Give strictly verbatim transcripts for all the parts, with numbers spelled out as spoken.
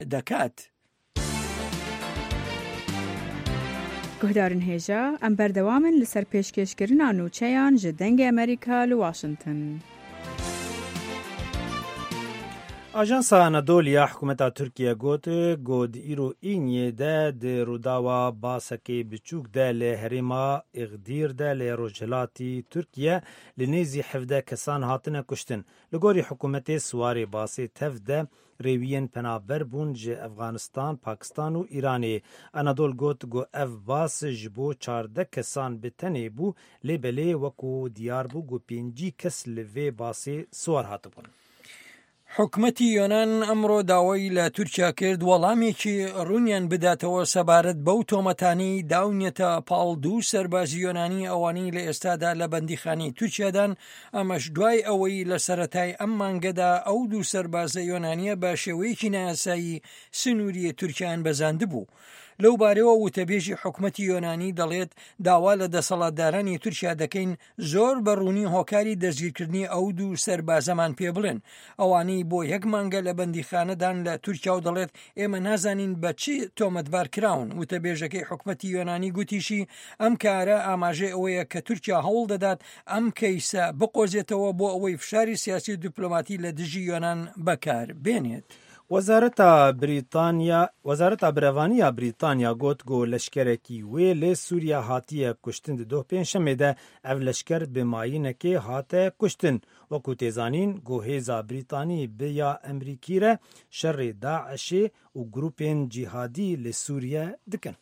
دەکات. گوهدارن هێژە ئەم بەردەوامن لەسەر پێشکەشکردنا نوچەیان ji dengê Amerîka li Washington. Ajansa Anadoliya hikûmeta Tirkiye got got îro Înyê de di rûdawa basekê biçûk de li herêma Îğdîr de li Rojhilatê Tirkiye li nêzî hevdeh kesan hatine kuştin. Li gorî hikûmetê Swarê basê tev de rêwiyên penaber bûn ji Efganistan, Pakistan û Îranê. Anadol got got ev bas ji bo çardeh kesan bi tenê bû lê belê wekû diyar bû got pêncî kes li vê basê swar hatibûn. حکومەتی یۆنان ئەمڕۆ داوای لە تورکیا کرد وەڵامێکی ڕوونیان بداتەوە سەبارەت بەو تۆمەتانی داونیەتە پاڵ دوو سەربازی یۆنانی ئەوانەی لە ئێستادا لە بەندیخانەی تورکیادان، ئەمەش دوای ئەوەی لە سەرەتای ئەم مانگەدا ئەو دوو سەربازە یۆنانیە بە شێوەیەکی نایاسایی سنووریە تورکیان بەزاندبوو. لەو بارەوە وتەبێژی حکومەتی یۆنانی دەڵێت داوا لە دەسەڵاتدارانی تورکیا دەکەین زۆر بەڕوونی هۆکاری دەستگیرکردنی ئەو دوو سەربازەمان پێ بڵێن. ئەوانەی بۆ یەک مانگە لە بەندیخانەدان لە تورکیا و دەڵێت ئێمە نازانین بە چی تۆمەتبار کراون. وتەبێژەکەی حکومەتی یۆنانی گوتیشی ئەم کارە ئاماژێ ئەوەیە کە تورکیا هەوڵ دەدات ئەم کەیسە بقۆزێتەوە بۆ ئەوەی فشاری سیاسی و دیپلۆماتی لە دژی یۆنان بەکار بێنێت. وەزارەتا بریتانیا وەزارەتا برەڤانییا بریتانیا got got leşkerekî wê lê Sûriya hatiye kuştin di doh pênşemê de ev leşker bi mayînekê hate kuştin. Wekû tê zanîn got hêza Brîtanî bi ya Emerîkî re şerê Daişê û grûpên cîhadî li Sûriye dikin.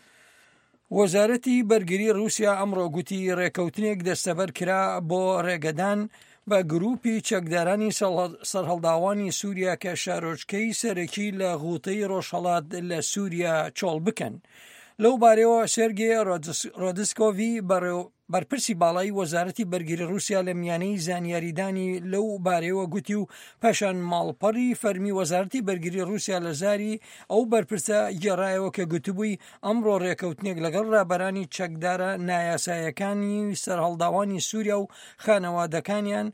وەزارەتی بەرگری رووسیا ئەمڕۆ گوتی ڕێکەوتنێک دەستەبەر کرا بۆ ڕێگەدان بە گروپی چەکدارانی سەرهەڵداوانی سووریا کە شارۆچکەی سەرەکی لە غوتەی ڕۆژهەڵات لە سووریا چۆڵ بکەن. لەو بارەوە سێرگێ ڕۆدسکۆڤی بەرپرسی باڵای وەزارەتی بەرگری رووسیا لە میانەی زانیاریدانی لەو بارەوە گوتی و پاشان ماڵپەڕی فەرمی وەزارەتی بەرگری رووسیا لە زاری ئەو بەرپرسە گێڕایەوە کە گوتبووی ئەمڕۆ ڕێکەوتنێک لەگەڵ ڕابەرانی چەکدارە نایاسایەکانی سەرهەڵداوانی سووریا و خانەوادەکانیان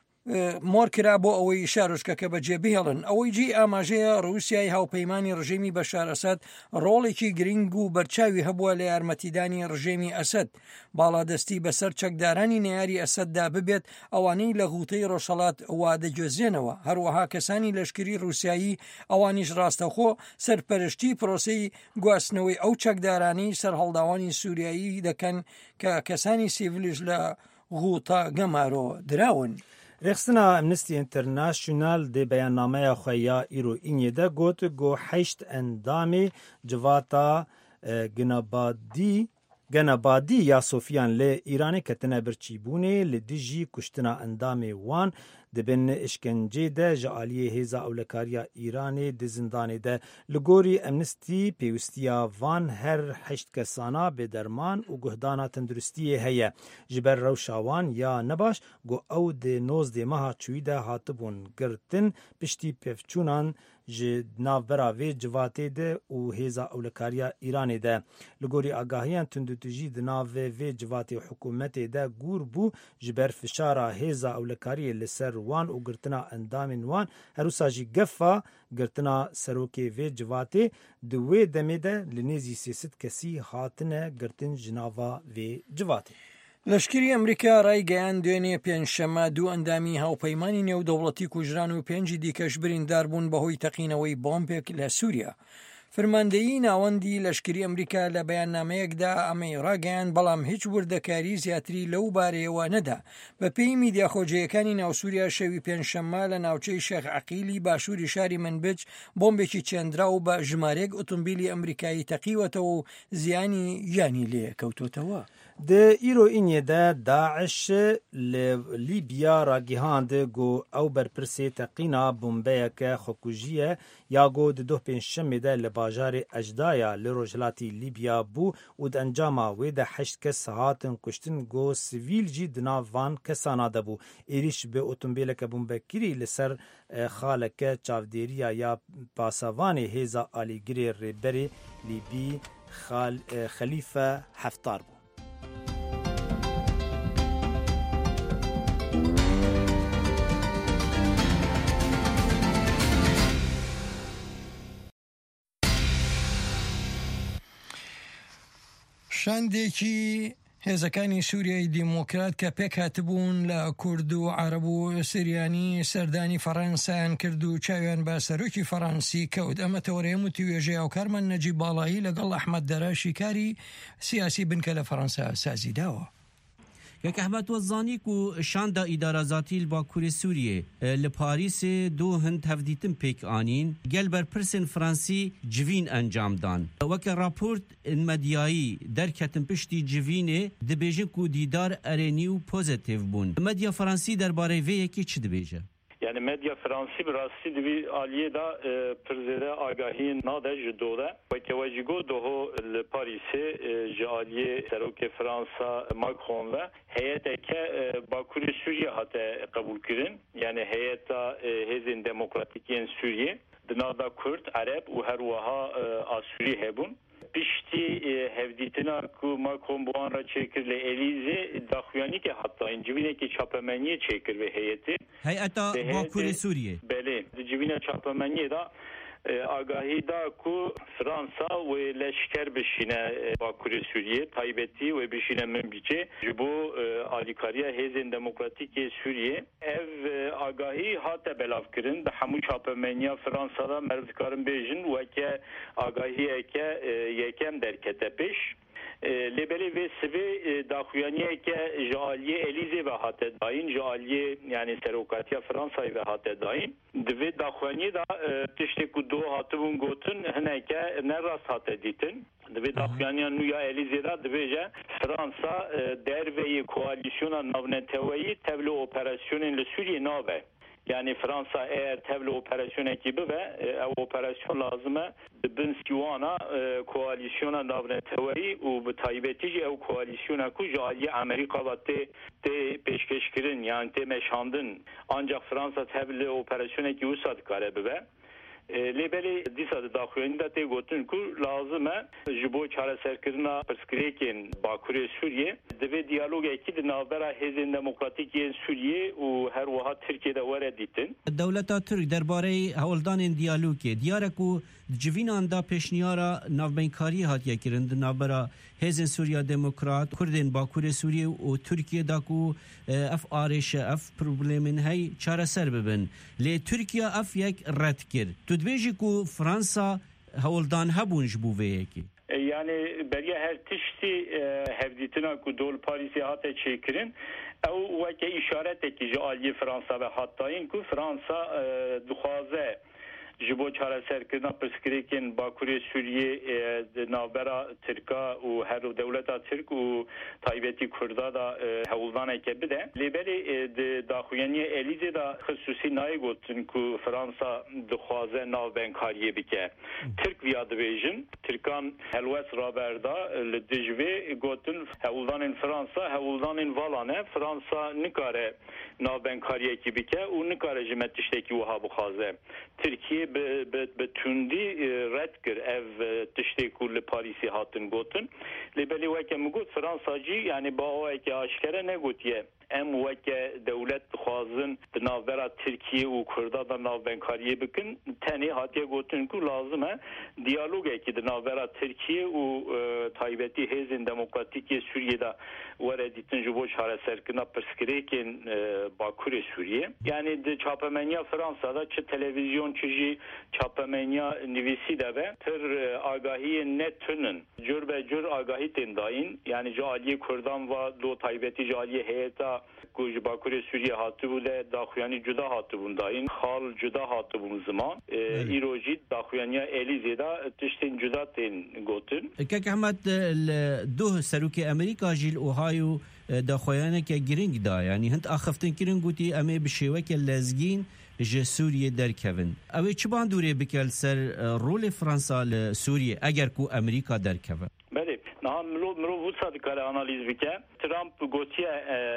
مۆر کرا بۆ ئەوەی شارۆچکەکە بەجێ بهێڵن. ئەوەی جی ئاماژەیە رووسیای هاوپەیمانی ڕژێمی بەشار ئەسەد ڕۆڵێکی گرنگ و بەرچاوی هەبووە لە یارمەتیدانی ڕژێمی ئەسەد باڵادەستی بەسەر چەکدارانی نەیاری ئەسەددا ببێت ئەوانەی لە غوتەی ڕۆژهەڵات وادەگوێزێنەوە. هەروەها کەسانی لەشکری رووسایی ئەوانیش ڕاستەخۆ سەرپەرشتی پرۆسەی گواستنەوەی ئەو چەکدارانی سەرهەڵداوانی سووریایی دەکەن کە کەسانی سیڤیلیش لە غوتە گەمارۆ دراون. Rêxistina Amnesty International dê beyannameya xwe ya îro Înyê de got got heşt endamê civata ginebadî genebadî ya Sofiyan lê Îranê ketine birçîbûnê li dijî kuştina endamê wan dibin işkencê de ji aliyê hêza ewlekariya Îranê di zindanê de. Li gorî Amnesty pêwîstiya van her heşt kesana bêderman û guhdana tenduristiyê heye. Ji ber rewşa wan ya nebaş got ew di nozdê meha çûyî de hatibûn girtin piştî pevçûnan ji navbera vê civatê de û hêza ewlekariya Îranê de. Li gorî agahiyan tundutujî di nav vê civatê hikûmetê de gûr bû ji ber fişara hêza ewlekariyê li ser wan û girtina endamên wan herûsa jî gefa girtina serokê vê civatê di wê demê de li nêzî sêsît kesî hatine girtin ji nava vê civatê. لەشکری ئەمریکا ڕایگەیان دوێنێ پێنجشەممە دوو ئەندامی هاوپەیمانی نێودەوڵەتی کوژران و پێنجی دیکەش بریندار بوون بەهۆی تەقینەوەی بۆمبێک لە سووریا. فرماندەیی ناوەندی لەشکری ئەمریکا لە بەیاننامەیەکدا ئەمەی ڕاگەیان بەڵام هیچ وردەکاری زیاتری لەو بارەیەوە نەدا. بە پێی میدیا خۆجەیەکانی ناوسووریا شەوی پێنجشەممە لە ناوچەی شێخ عەقیلی باشووری شاری منبج بۆمبێکی چێندرا و بە ژمارەیەک ئۆتۆمبیلی ئەمریکایی تەقیوەتەوە و زیانی یانی لێ کەوتوتەوە. Di îro Înyê de Daeş li Lîbya ragihand got ew berpirsê teqîna bombeyeke xwekujiyê ya got di doh pênjşemê de li bajarê Ejdaya li Rojhilatê Lîbya bû û di encama wê de heşt kes hatin kuştin got sivîl jî di nav van kesana de bû. Êrîş bi otomobîleke bombekirî li ser xaleke çavdêriya ya pasavanê hêza alîgirê rêberê Lîbî Xelîfe Heftar bû. شاندێکی هێزەکانی سووریای دیموکرات کە پێک هاتبوون لە کورد و عەرەب و سریانی سەردانی فەڕەنسایان کرد و چاویان بە سەرۆکی فەڕەنسی کەوت. ئەمە تەوەرەیە وتی وێژەی هاوکارمان نەجیب باڵایی لەگەڵ ئەحمەد دەراشی کاری سیاسی بنکە لە فەڕەنسا سازی داوە. یک احمد وزانی کو شاندا اداره ذاتی باکوری سوریه لپاریس دو هند هفدیتم پیک آنین گل بر پرسن فرانسی جوین انجام دان وک راپورت مدیایی در کتن پشتی جوینه دبیجن کو دیدار ارنیو پوزیتیو بون. مدیا فرانسی درباره وی یکی چی دبیجه؟ Yani medya Fransi birası dibi aliye da przede agahi nade jidore ve kevajigo doho le Paris'e jaliye seroke Fransa Macron ve heyeteke Bakuri Suriye hatta kabul kirin. Yani heyeta hezin demokratikiyen Suriye dinada Kürt, Arap u her vaha Asuri hebun. Pişti hevditina ku Macron bu anra çekirle Elize daxuyani ki hatta incivine ki çapameniye çekir ve heyeti. Heyeta Bakuri Suriye. Beli. Civine çapameniye da agahi da ku Fransa ve leşker bişine Bakuri Suriye taybeti ve bişine mümbice bu alikariya hezin demokratik Suriye ev agahi hatta belafkirin da hamu çapameniya Fransa'da mervkarın bejin ve ke agahi eke yekem derkete peş lebeli ve sivi daxuyaniye ke jaliye Elize ve hatta dain jaliye yani serokatiya Fransa'yı ve hatta dain ve daxuyaniye da tişte ku do hatubun gotun heneke ne rast hatta ditin ve daxuyaniya nuya Elize'da dveje Fransa derveyi koalisyona navneteveyi tevli operasyonun le Suriye nave. Yani Fransa eğer tevli operasyon ekibi ve e, operasyon lazımı bin siwana e, koalisyona davrantevari u betaybetici ev koalisyona ku jaliye Amerika ve te, te peşkeşkirin yani te meşandın ancak Fransa tevli operasyon ekibi satkare be lebeli disa daxuyanda te gotun ku lazımı jibo çareserkirina perskrekin Bakuri Suriye deve diyalog ekid navbera hezin demokratik yen Suriye u her vaha Türkiye'de var ditin. Devleta Türk derbarey hawldanên diyalogê diyare ku civinan da peşniyara navbenkariye hatiye kirin navbera hezin Suriya Demokrat Kurdên Bakuri Suriye û Türkiye da ku ev arêşe ev problemin hey çareser bibin. Lê Türkiye ev yek red kir. Tu dibêjî ku Fransa hawldan hebûn ji bo vê yekê. Yani beriye her tişti hevditina ku dol Paris'e hata çekirin ev veke işareteki ji aliye Fransa ve hattayın ku Fransa dixwaze ji bo çareserkirina pirsgirêkên Bakuriye Suriye navbera Tirka û her dewleta Tirk û taybetî Kurda da hewldaneke bide. Lêberê di daxuyaniye Elize da xisûsî nayê gotin ku Fransa dixwaze navbenkariyê bike. Tirk viya dibêjin. Tirkan helwes raberda li dijvê gotin hewldanên Fransa hewldanên Valan Fransa nikare navbenkariyekî bike û nikare ji me tiştekî wiha bixwaze. Tirkiye به تندی رد کرد اف تشتی کل پاریسی هاتن گوتن لبلی وکه مگوت فرانساجی یعنی با اوه که آشکره نگوتیه ام وکه دولت خوازن ناوبرا ترکیه و کرده دا ناوبنکاریه بکن تنی هاتیه گوتن که لازمه دیالوگه که ناوبرا ترکیه و تایبتی هزین دموکراتیکی سوریه دا وردیتن جبو چاره سرکنا پرسکریکن باکور سوریه یعنی د چاپمنیا فرانسا دا چه تلویزیون چجی چاپمنیا نویسی ده به تر آگاهی نتونن جور به جور آگاهی تنداین یعنی جالیه کردان و دو تایبتی جالیه هیتا کوج باکور سوریه هاتو بوده داخویانی جدا هاتو بونداین خال جدا هاتو بون زمان ایروجی داخویانیا الیزه دا تشتین جدا تین گوتن که احمد دو سروک امریکا جیل اوهایو داخویانه که گرینگ دا یعنی هند آخفتن کرن گوتی امی بشیوه که لزگین جه سوریه درکوین اوی چه باندوره بکل سر رول فرانسا لسوریه اگر کو امریکا درکوه بله نه مرو مرو وسط کار analiz bike Trump gotiye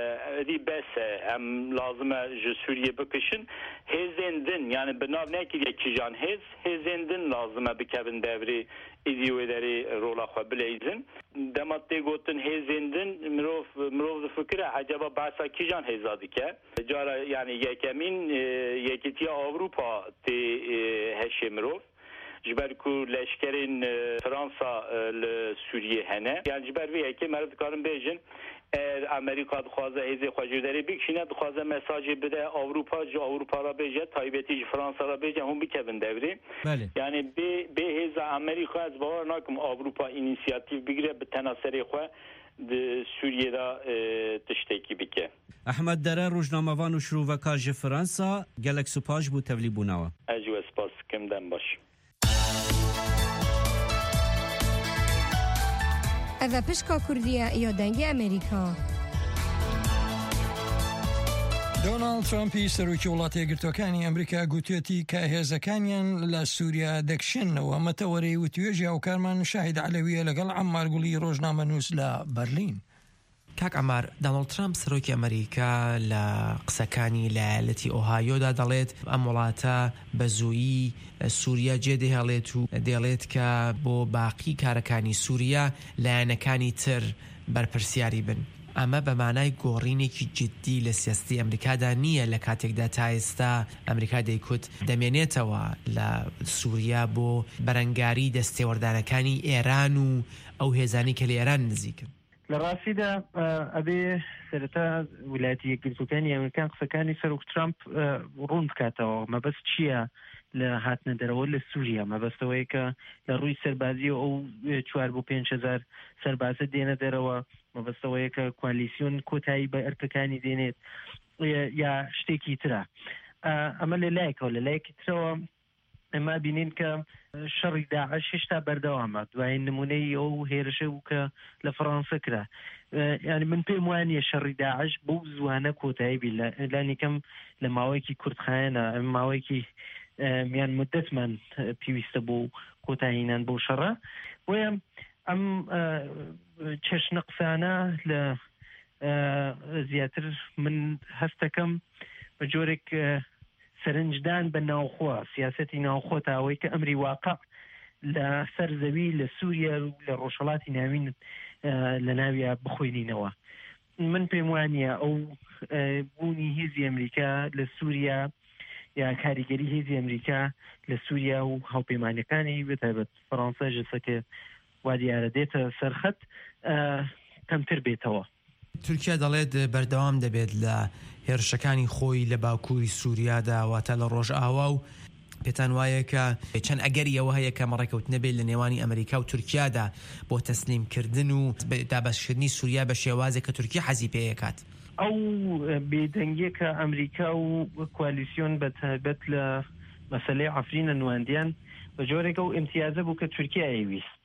edi bese em lazıme je Suriye bakışın hezendin yani benav ne ki kijan hez hezendin lazıme bikevin devri ideoleri rola xabileyzin dematte gotin hezendin mirov mirov fikre acaba basa kijan hezadike cara yani yekemin yekitiya Avrupa te heşemirov جبرکو لشکرین فرانسا لسوریه هنه یعنی جبر وی که مرد کارم بیجن امریکا دخوازه هیزی خواجوداری بکشینه دخوازه مساجی بده اروپا جو اروپا را بیجه تایبتی فرانسا را بیجه هم بکبن دوری بله. یعنی به هیز امریکا از باور ناکم اروپا اینیسیاتیو بگیره به تناصری خواه د سوریه را تشتکی بکه. احمد دره روزنامه‌وان و شروع ج فرانسا گلک سپاس بو تولی بوناوا. اجو سپاس کم دم باش. ئەvە پشکا کوردیە یا دەنگی ئەمریکا. دۆناڵد ترامپی سەرۆکی وڵاتە یەکگرتووەکانی ئەمریکا گوتوێتی کە هێزەکانیان لە سووریا دەکشێنەوە مەتەوەرەی وتوێژی هاوکارمان شاهید عەلەویە لەگەڵ عەمار گوڵی ڕۆژنامەنووس لە بەرلین. کاک ئەمار دۆناڵد ترامپ سەرۆکی ئەمریکا لە قسەکانی لایەتی ئۆهایۆدا دەڵێت ئەم وڵاتە بە زوویی سووریا جێدەهێڵێت و دەڵێت کە بۆ باقی کارەکانی سووریا لایەنەکانی تر بەرپرسیاری بن. ئەمە بە مانای گۆڕینێکی جددی لە سیاستی ئەمریکادا نییە لە کاتێکدا تا ئێستا ئەمریکا دەیکوت دەمێنێتەوە لە سووریا بۆ بەرەنگاری دەستێوەردانەکانی ئێران و ئەو هێزانی کە لە ئێران نزیکن. لە ڕاستیدا ئەبێ سەرەتا ویلایەتە یەکگرتووەکانی ئەمریکان قسەکانی سەرۆک ترامپ ڕوون بکاتەوە مەبەست چییە لە هاتنە دەرەوە لە سووریا مەبەستەوەی کە لە ڕووی سەربازی ئەو چوار بۆ پێنج هەزار سەربازە دێنە دەرەوە مەبەستەوەی کە کوالیسیۆن کۆتایی بە ئەرکەکانی دێنێت یا شتێکی ترە ئەمە لە لایەکەوە لە لایەکی ترەوە ئەمە بینین کە شەڕی داعش هێشتا بەردەوامە دوای نمونەی ئەو هێرشە بوو کە لە فەڕەنسا کرا یعنی من پێم وانییە شەڕی داعش بۆ زوانە کۆتایی بی لانی کەم لە ماوەیەکی کوردخایەنە ئەم ماوەیەکی میان مدەتمان پێویستە بۆ کۆتاییێنان بۆ شەڕە بۆیە ئەم چەشنە قسانە لە زیاتر من هەستەکەم بە جۆرێک سەرنجدان بە ناوخۆ سیاسەتی ناوخۆ تاوەی کە ئەمری واقع لە سەر زەوی لە سووریا و لە ڕۆژهەڵاتی ناوین لە ناویە بخۆینینەوە من پێم وانییە ئەو بوونی هێزی ئەمریکا لە سووریا یا کاریگەری هێزی ئەمریکا لە سووریا و هاوپەیمانەکانی بەتایبەت فەڕەنسا ژەسەکە وا دیارە دێتە سەرخەت کەمتر بێتەوە. تورکیا دەڵێت بەردەوام دەبێت لە هێرشەکانی خۆی لە باکووری سووریادا واتە لە ڕۆژئاوا و پێتان وایە کە چەند ئەگەریەوە هەیە کە مەڕێکەوتنە بێت لە نێوانی ئەمریکا و تورکیادا بۆ تەسلیمکردن و دابەشکردنی سووریا بە شێوازێک کە تورکیا حەزی پێیەکات. ئەو بێدەنگیە کە ئەمریکا و کوالیسیۆن بە تایبەت لە مەسەلەی عەفرینە نواندیان بە جۆرێکە و ئیمتیازە بوو کە تورکیا ئەیویست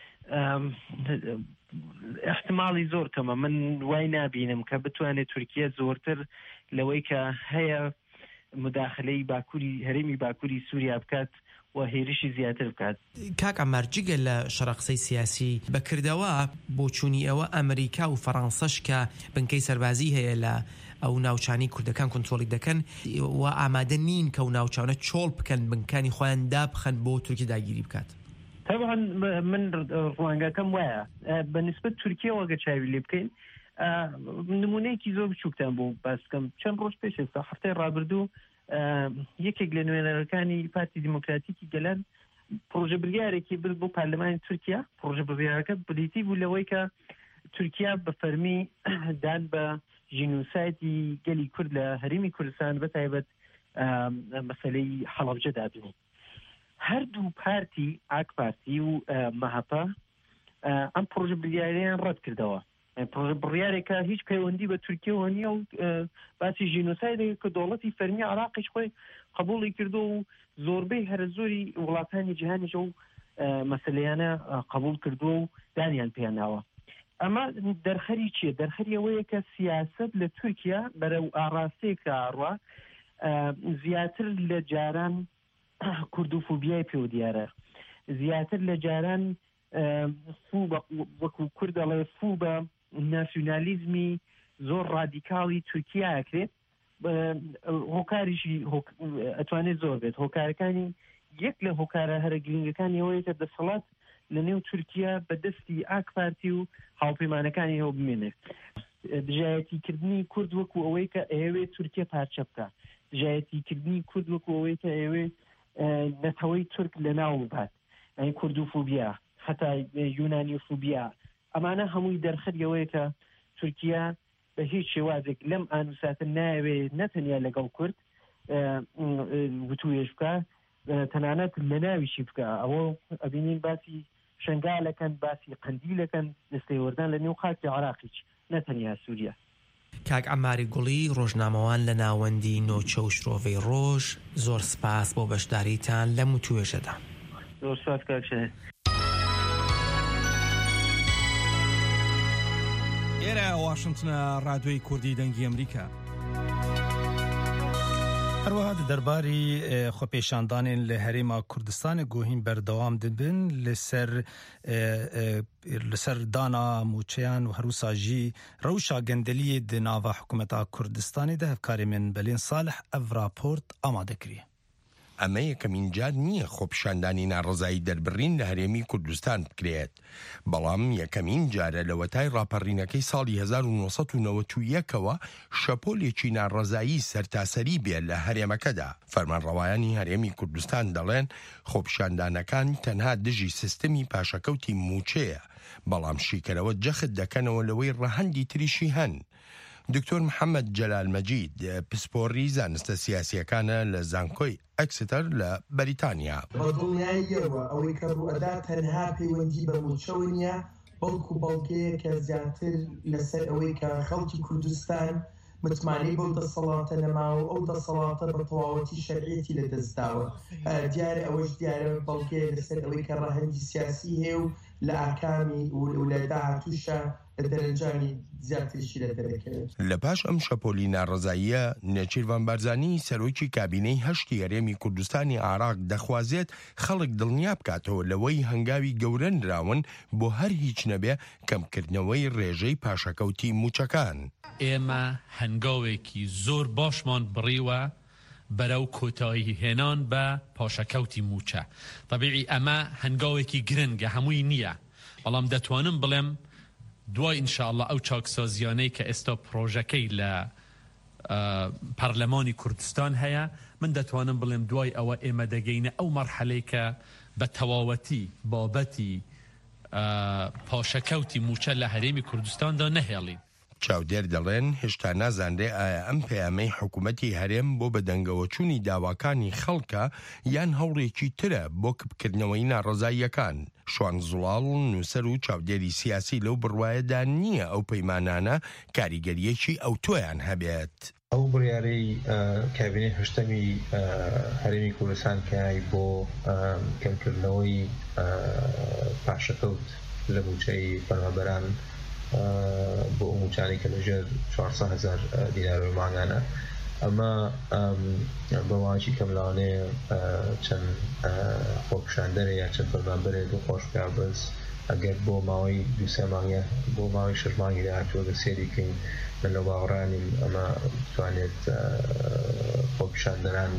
احتمالی زۆر کەمە من وای نابینم کە بتوانێت تورکیا زۆرتر لەوەی کە هەیە مداخلەی باکووری هەرێمی باکووری سووریا بکات و هێرشی زیاتر بکات. کاک ئەمار جگە لە شەڕەقسەی سیاسی بەکردەوە بۆ چوونی ئەوە ئەمریکا و فەڕەنسەش کە بنکەی سەربازی هەیە لە ئەو ناوچانی کوردەکان کۆنترۆڵی دەکەن و ئامادە نین کە و ناوچانە چۆڵ بکەن بنکانی خۆیان دابخەن بۆ تورکی داگیری بکات. طبعا من ڕوانگەکەم وایە بەنسبەت تورکیا وەگە چاوی لێ بکەین نمونەیەکی زۆر بچووکتان بۆ باسکەم چەند ڕۆژ پێش ئێستا هەفتەی ڕابردوو یەکێک لە نوێنەرەکانی پارتی دیموکراتیکی گەلەن پرۆژە بڕیارێکی برد بۆ پارلەمانی تورکیا پرۆژە بڕیارەکە بریتی بوو لەوەی کە تورکیا بە فەرمی دان بە ژینۆسایدی گەلی کورد لە هەرێمی کوردستان بەتایبەت مەسەلەی هەڵەبجە دابنێت. هەردوو پارتی ئاک پارتی و مەهەپا ئەم پرۆژە بڕیاریان ڕەت کردەوە پرۆژە بڕیارێکە هیچ پەیوەندی بە تورکیەوە نییە و باسی ژینۆسایدێک کە دەوڵەتی فەرمی عێراقیش خۆی قبوڵی کردو و زۆربەی هەرە زۆری وڵاتانی جیهانیش و مەسەلەیانە قبول کردووە و دانیان پێناوە. ئەمە دەرخەری چییە؟ دەرخەری ئەوەیە کە سیاسەت لە تورکیا بەرەو ئاڕاستەیەکە ئاڕوا زیاتر لە جاران کوردوفۆبیای پێوە دیارە زیاتر لە جاران وەکو کورد دەڵێ فوو بە ناسیۆنالیزمی زۆر ڕادیکاڵی تورکیا ئەکرێت هۆکاریشی ئەتوانێت زۆر بێت هۆکارەکانی یەک لە هۆکارە هەرە گرنگەکانی ئەوەیە کە دەسەڵات لە نێو تورکیا بەدەستی ئاک پارتی و هاوپەیمانەکانی ئەوە بمێنێت دژایەتیکردنی کورد وەکو ئەوەی کە ئەوێ تورکیا پارچە بکە دژایەتیکردنی کورد وەکو ئەوەی کە ئەوێ نەتەوەی تورک لە ناو بات، ئەی کوردوفوبیا، حتا یونانیفوبیا، ئەمانە هەمووی دەرخەریەوەیە کە تورکیا بە هیچ شێوازێک لەم ئانووساتە ناوێت نەتەنیا لەگەڵ کورد وتوێژ بکە، تەنانەت لە ناویشی بکە. ئەوە ئەبینین باسی شنگالەکەن، باسی قەندیلەکەن، دەستێوەردان لە نێو خاکی عراقیچ نەتەنیا سووریا. کاک عەماری گوڵی، ڕۆژنامەوان لە ناوەندی نۆچە و شرۆڤەی ڕۆژ، زۆر سپاس بۆ بەشداریتان لەم وتوێژەدا. زۆر سپاس کاکشێ. ئێرە واشنتنە ڕادیۆی کوردی دەنگی ئەمریکا. هەروەها دەرباری خۆپێشاندانên لە هەرێما کوردستانی گۆهین بەردەوام دەبن لەسەر لەسەر دانا موچەیان و هەروسا ژی ڕەوشا گەندەلیê di nava حکوومەتا کوردستانی de hevkarê min Belên Salih ev raport amade kiriye. ئەمە یەکەمین جار نییە خۆپیشاندانی ناڕزایی دەربڕین لە هەرێمی کوردستان بکرێت، بەڵام یەکەمین جارە لە وەتای ڕاپەڕینەکەی ساڵی هەزار و نۆسەد و نەوەت و یەکەوە شەپۆلێکی ناڕزایی سەرتاسەری بێت لە هەرێمەکەدا. فەرمانڕەوایانی هەرێمی کوردستان دەڵێن خۆپیشاندانەکان تەنها دژی سیستەمی پاشەکەوتی موچەیە، بەڵام شیکەرەوە جەخت دەکەنەوە لەوەی ڕەهەندی تریشی هەن. دکتۆر محەممەد جەلال مەجید پسپۆڕی زانستە سیاسیەکانە لە زانکۆی ئەکستەر لە بەریتانیا. بەدڵنیاییەوە ئەوەی کە ڕوئەدا تەنها پەیوەندی بە موچەوە نیە، بەڵکو بەڵگەیە کە زیاتر لەسەر ئەوەی کە خەڵکی کوردستان متمانەی بەو دەسەڵاتە نەماوە، ئەو دەسەڵاتە بە تەواوەتی شەرعیەتی لەدەستداوە. دیارە ئەوەش دیارە بەڵگەیە لەسەر ئەوەی کە ڕەهەندی سیاسی هەیە و لە ئاکامی و لە داهاتووشە دەرەنجامی زیاتریشی لە دەرەکەوێت. لە پاش ئەم شەپۆلی ناڕزاییە، نێچیروان بارزانی سەرۆکی کابینەی هەشتی هەرێمی کوردستانی عراق دەخوازێت خەڵک دڵنیا بکاتەوە لەوەی هەنگاوی گەورەنراون بۆ هەر هیچ نەبێ کەمکردنەوەی ڕێژەی پاشەکەوتی موچەکان. ئێمە هەنگاوێکی زۆر باشمان بڕیوە بەرەو کۆتایی هێنان بە پاشەکەوتی موچە. طبیعی ئەمە هەنگاوێکی گرنگە، هەمووی نییە، بەڵام دەتوانم بڵێم دوای ئینشاءالله ئەو چاکسازیانەی کە ئێستا پرۆژەکەی لە پەرلەمانی کوردستان هەیە، من دەتوانم بڵێم دوای ئەوە ئێمە دەگەینە ئەو مەرحەلەی کە بە تەواوەتی بابەتی پاشەکەوتی موچە لە هەرێمی کوردستاندا نەهێڵین. چاودێر دەڵێن هێشتا نازانرێ ئایا ئەم پەیامەی حکوومەتی هەرێم بۆ بەدەنگەوەچوونی داواکانی خەڵکە یان هەوڕێکی ترە بۆ کبکردنەوەی ناڕزاییەکان. شوان زوڵاڵ نووسەر و چاودێری سیاسی لەو بڕوایەدا نییە ئەو پەیمانانە کاریگەریەکی ئەو تۆیان هەبێت. ئەو بڕیارەی کابینەی هەشتەمی هەرێمی کوردستان کای بۆ کەمکردنەوەی پاشەکەوت لە موچەی فەرمانبەران بۆ موچانی کە لەژێر چوارسەد هەزار دینار مانگانە، ئەمە بەوانشی کەملاوانەیە چەند خۆپیشاندەرێ یا چەند فەرمانبەرێ دڵخۆش پێ بەس ئەگەر بۆ ماوەی دوو سێ مانگە بۆ ماوەی شەش مانگی داهاتووە بە سێریکەین من لەو باوەڕانیم ئەمە بتوانێت خۆپیشاندەران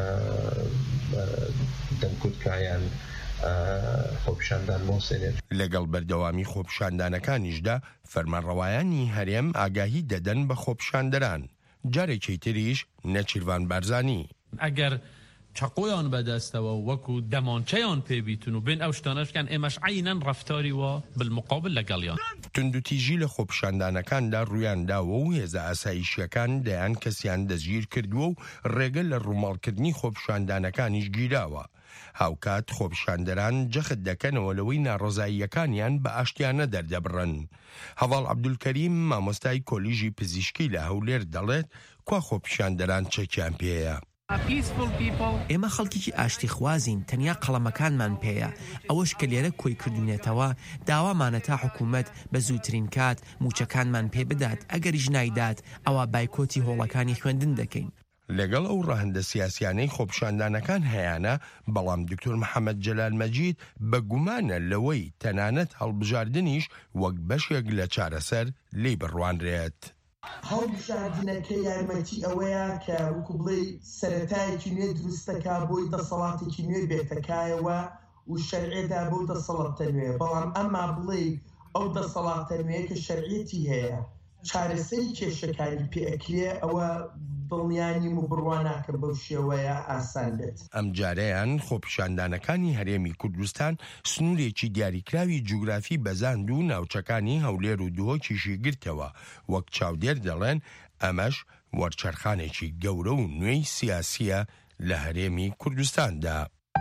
دەمکوتکایان خۆپیشاندان مۆسێنێت. لەگەڵ بەردەوامی خۆپیشاندانەکانیشدا فەرمانڕەوایانی هەرێم ئاگاهی دەدەن بە خۆپیشاندەران. جارێکی تریش نەچیروان بارزانی ئەگەر چقۆیان بەدەستەوە وەکو دەمانچەیان پێبیتون و بێن ئەو شتانەشکان ئێمەش عینەن ڕەفتاری وە بالمقابل لەگەڵیان. توندوتیژی لە خۆپیشاندانەکاندا ڕوویانداوە و هێزە ئاسایشیەکان دەیان کەسیان دەستگیر کردووە و ڕێگە لە ڕووماڵکردنی خۆپیشاندانەکانیش گیراوە. هاوکات خۆپیشاندەران جەخت دەکەنەوە لەوەی ناڕزاییەکانیان بە ئاشتیانە دەردەبڕن. هەواڵ عەبدولکەریم مامۆستای کۆلیژی پزیشکی لە هەولێر دەڵێت کوا خۆپیشاندەران چەکیان پێیە. ئێمە خەڵکیی ئاشتی خوازین، تەنیا قەڵەمەکانمان پێیە. ئەوەش کە لێرە کۆی کردوونێتەوە داوامانە تا حکوومەت بە زووترین کات موچەکانمان پێ بدات، ئەگەریش نایدات ئەوە بایکۆتی هۆڵەکانی خوێندن دەکەین. لەگەڵ ئەو ڕەهەندە سیاسیانەی خۆپیشاندانەکان هەیەە، بەڵام دکتۆر محەممەد جەلال مەجید بە گومانە لەوەی تەنانەت هەڵبژاردنیش وەک بەشێک لە چارەسەر لێی بڕوانرێت. هەڵبژاردنەکە یارمەتی ئەوەیە کە وەکو بڵێ سەرەتایەکی نوێ دروستەکە بۆی دەسەڵاتێکی نوێ بێتەکایەوە و شەرعێدا بۆ دەسەڵاتە نوێ، بەڵام ئەمما بڵێ ئەو دەسەڵاتە نوێ کە شەرعێتی هەیە چارەسەری کێشەکانی پێئەکرێ ئەوە دڵنیانی و بڕواناکە بەو شێوەیە ئاسان بێت. ئەم جارەیان خۆپیشاندانەکانی هەرێمی کوردستان سنوورێکی دیاریکراوی جوگرافی بەزاند و ناوچەکانی هەولێر و دووەکیشی گرتەوە، وەک چاودێر دەڵێن ئەمەش وەرچەرخانێکی گەورە و نوێی سیاسیە لە هەرێمی کوردستاندا.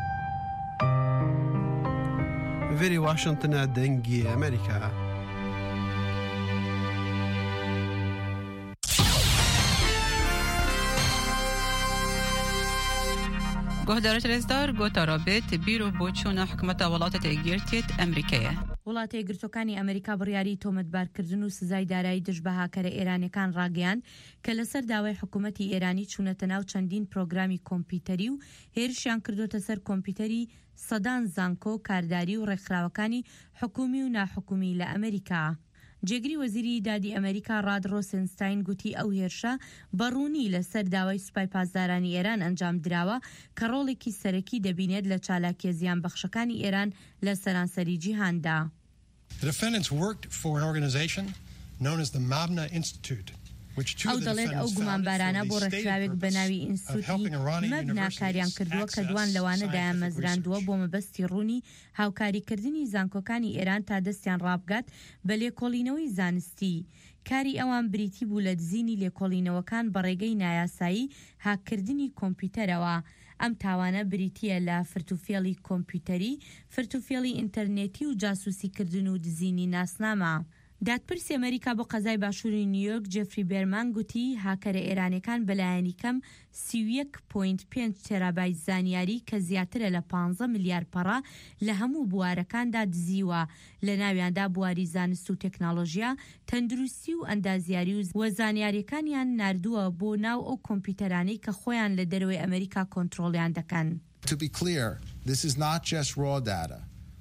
ڤێری واشنتنە دەنگی ئەمریکا. گۆهدارە رێزدار گۆتا رابێت بیر و بۆچوونە حکومەتە وڵاتە تێگیرتێت ئەمریکایە. وڵاتە یەکگرتوەکانی ئەمریکا بڕیاری تۆمەتبارکردن و سزای دارایی دژ بە هاکەرە ئێرانیەکان ڕاگەیاند کە لەسەر داوای حکوومەتی ئێرانی چوونەتە ناو چەندین پرۆگرامی کۆمپیوتەری و هێرشیان کردوتە سەر کۆمپیوتەری سەدان زانکۆ کارداری و ڕێکخراوەکانی حکومی و ناحکومی لە ئەمریکا. جێگری وەزیری دادی ئەمریکا ڕاد ڕۆسنستاین گوتی ئەو هێرشە بەڕوونی لەسەر داوای سوپای پاسدارانی ئێران ئەنجام دراوە کە ڕۆڵێکی سەرەکی دەبینێت لە چالاکیە زیان بەخشەکانی ئێران لە سەرانسەری جیهاندا. The defendants worked for an organization known as the Mabna Institute. ئەو دەڵێت ئەو گومانبارانە بۆ ڕێکخراوێک بە ناوی ئینستیتوتی مەبنا کاریان کردووە کە دوان لەوانەدایان مەزراندووە بۆ مەبەستی ڕوونی هاوکاریکردنی زانکۆکانی ئێران تا دەستیان ڕابگات بە لێکۆڵینەوەی زانستی. کاری ئەوان بریتی بوو لە دزینی لێکۆڵینەوەکان بە ڕێگەی نایاسایی هاکردنی کۆمپیوتەرەوە. ئەم تاوانە بریتیە لە فرتوفێڵی کۆمپیوتەری، فرتوفێڵی ئینتەرنێتی و جاسوسیکردن و دزینی ناسنامە. دادپرسی ئەمریکا بۆ قەزای باشووری نیویۆرک جێفری بێرمان گوتی هاکەرە ئێرانیەکان بەلایەنی کەم سی و یەک پۆینت پێنج تێرابایت زانیاری کە زیاترە لە پانزە میلیارد پەڕە لە هەموو بوارەکاندا دزیوە، لە ناویاندا بواری زانست و تەکنۆلۆژیا، تەندروستی و ئەندازیاری و زانیاریەکانیان ناردووە بۆ ناو ئەو کۆمپیوتەرانەی کە خۆیان لە دەرەوەی ئەمریکا کۆنتڕۆڵیان دەکەن. To be clear, this is not just raw data.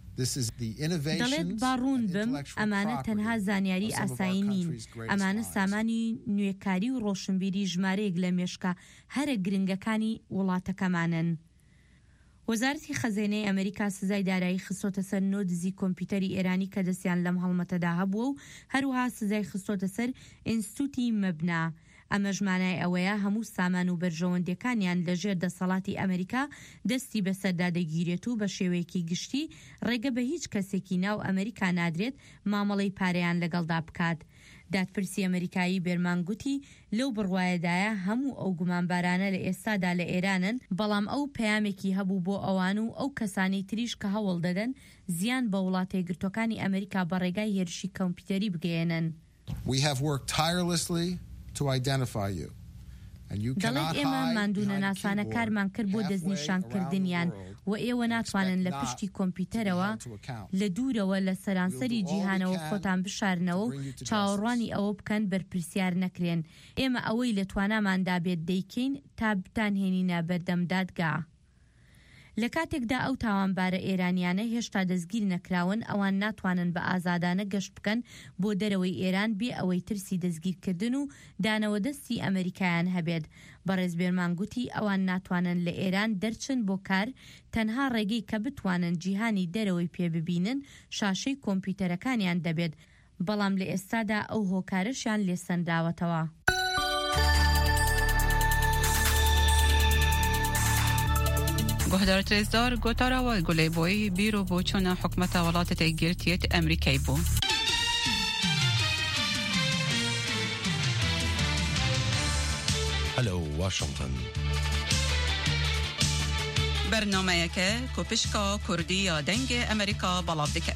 دەڵێت باڕوون بم ئەمانە تەنها زانیاری ئاسایی نین، ئەمانە سامانی نوێکاری و ڕۆشنبیری ژمارەیەک لە مێشکە هەرە گرنگەکانی وڵاتەکەمانن. وەزارەتی خەزینەی ئەمریکا سزای دارایی خستۆتە سەر نۆ دزی کۆمپیوتەری ئێرانی کە دەستیان لەم هەڵمەتەدا هەبووە و هەروەها سزای خستۆتە سەر ئینستیتوتی مەبنا. ئەمە ژمانای ئەوەیە هەموو سامان و بەرژەوەندەکانیان لەژێر دەسەڵاتی ئەمریکا دەستی بەسەردا دەگیرێت و بە شێوەیەکی گشتی ڕێگە بە هیچ کەسێکی ناو ئەمریکا نادرێت مامەڵەی پارەیان لەگەڵدا بکات. دادپرسی ئەمریکایی بێرمان گوتی لەو بڕوایەدایە هەموو ئەو گومانبارانە لە ئێستادا لە ئێرانن، بەڵام ئەو پەیامێکی هەبوو بۆ ئەوان و ئەو کەسانی تریش کە هەوڵ دەدەن زیان بە وڵاتە یەکگرتوەکانی ئەمریکا بە ڕێگای هێرشی کۆمپیوتەری بگەێنن. We have worked tirelessly to identify you. دەڵێت ئێمە ماندوونە ناسانە کارمان کرد بۆ دەستنیشانکردنیان و ئێوە ناتوانن لە پشتی کۆمپیوتەرەوە لە دوورەوە لە سەرانسەری جیهانەوە خۆتان بشارنەوە و چاوەڕوانی ئەوە بکەن بەرپرسیار نەکرێن. ئێمە ئەوەی لە تواناماندا بێت دەیکەین تا بتانهێنینە بەردەم دادگا. لە کاتێکدا ئەو تاوانبارە ئێرانیانە هێشتا دەستگیر نەکراون، ئەوان ناتوانن بە ئازادانە گەشت بکەن بۆ دەرەوەی ئێران بێ ئەوەی ترسی دەستگیرکردن و دانەوە دەستی ئەمریکایان هەبێت. بەڕێز بێرمان گوتی ئەوان ناتوانن لە ئێران دەرچن بۆ کار، تەنها ڕێگەی کە بتوانن جیهانی دەرەوەی پێ ببینن شاشەی کۆمپیوتەرەکانیان دەبێت، بەڵام لە ئێستادا ئەو هۆکارەشیان لێسەندراوەتەوە. گۆهدارە رێزدار گۆتاراوە گولەیبۆی بیر و بۆچوونە حکومەتە وڵاتە تێگیرتێت ئەمریکای بوو. هەلو واشنتن. بەرنامەیەکە کۆپشکا کوردی یا دەنگی ئەمریکا بەڵاو دەکات.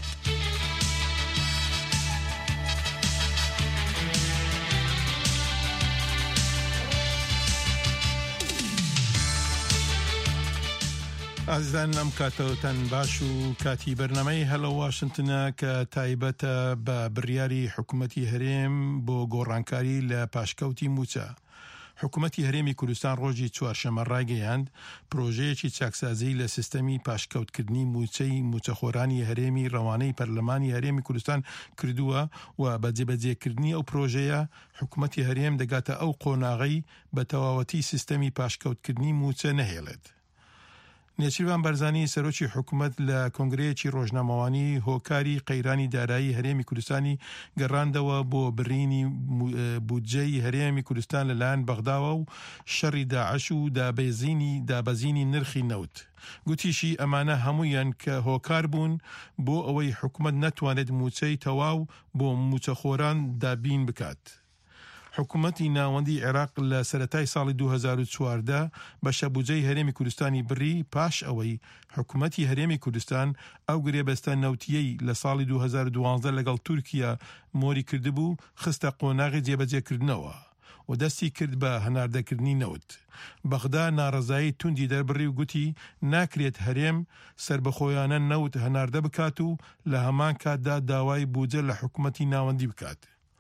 ئازیزان لەم کاتەوەتەن باش و کاتی بەرنامەی هەلە واشنتنە کە تایبەتە بە بڕیاری حکوومەتی هەرێم بۆ گۆڕانکاری لە پاشکەوتی موچە. حکوومەتی هەرێمی کوردستان ڕۆژی چوارشەمە ڕاگەیاند پرۆژەیەکی چاکسازی لە سیستەمی پاشکەوتکردنی موچەی موچەخۆرانی هەرێمی ڕەوانەی پەرلەمانی هەرێمی کوردستان کردووە و بە جێبەجێکردنی ئەو پرۆژەیە حکوومەتی هەرێم دەگاتە ئەو قۆناغەی بە تەواوەتی سیستەمی پاشکەوتکردنی موچە نەهێڵێت. نێچیروان بەرزانی سەرۆکی حکوومەت لە کۆنگرەیەکی ڕۆژنامەوانی هۆکاری قەیرانی دارایی هەرێمی کوردستانی گەڕاندەوە بۆ بڕینی بودجەی هەرێمی کوردستان لەلایەن بەغداوە و شەڕی داعش و دابەزینی دابەزینی نرخی نەوت. گوتیشی ئەمانە هەمویان کە هۆکار بوون بۆ ئەوەی حکوومەت نەتوانێت موچەی تەواو بۆ موچەخۆران دابین بکات. حکوومەتی ناوەندی عێراق لە سەرەتای ساڵی دوو هەزار و چواردە بە شەبوجەی هەرێمی کوردستانی بڕی پاش ئەوەی حکوومەتی هەرێمی کوردستان ئەو گرێبەستە نەوتیەی لە ساڵی دوو هەزار و دوانزە لەگەڵ تورکیا مۆری کردبوو خستە قۆناغی جێبەجێکردنەوە و دەستی کرد بە هەناردەکردنی نەوت. بەغدا ناڕەزایی توندی دەربڕی و گوتی ناکرێت هەرێم سربەخۆیانە نەوت هەناردە بکات و لە هەمان کاتدا داوای بودجە لە حکوومەتی ناوەندی بکات.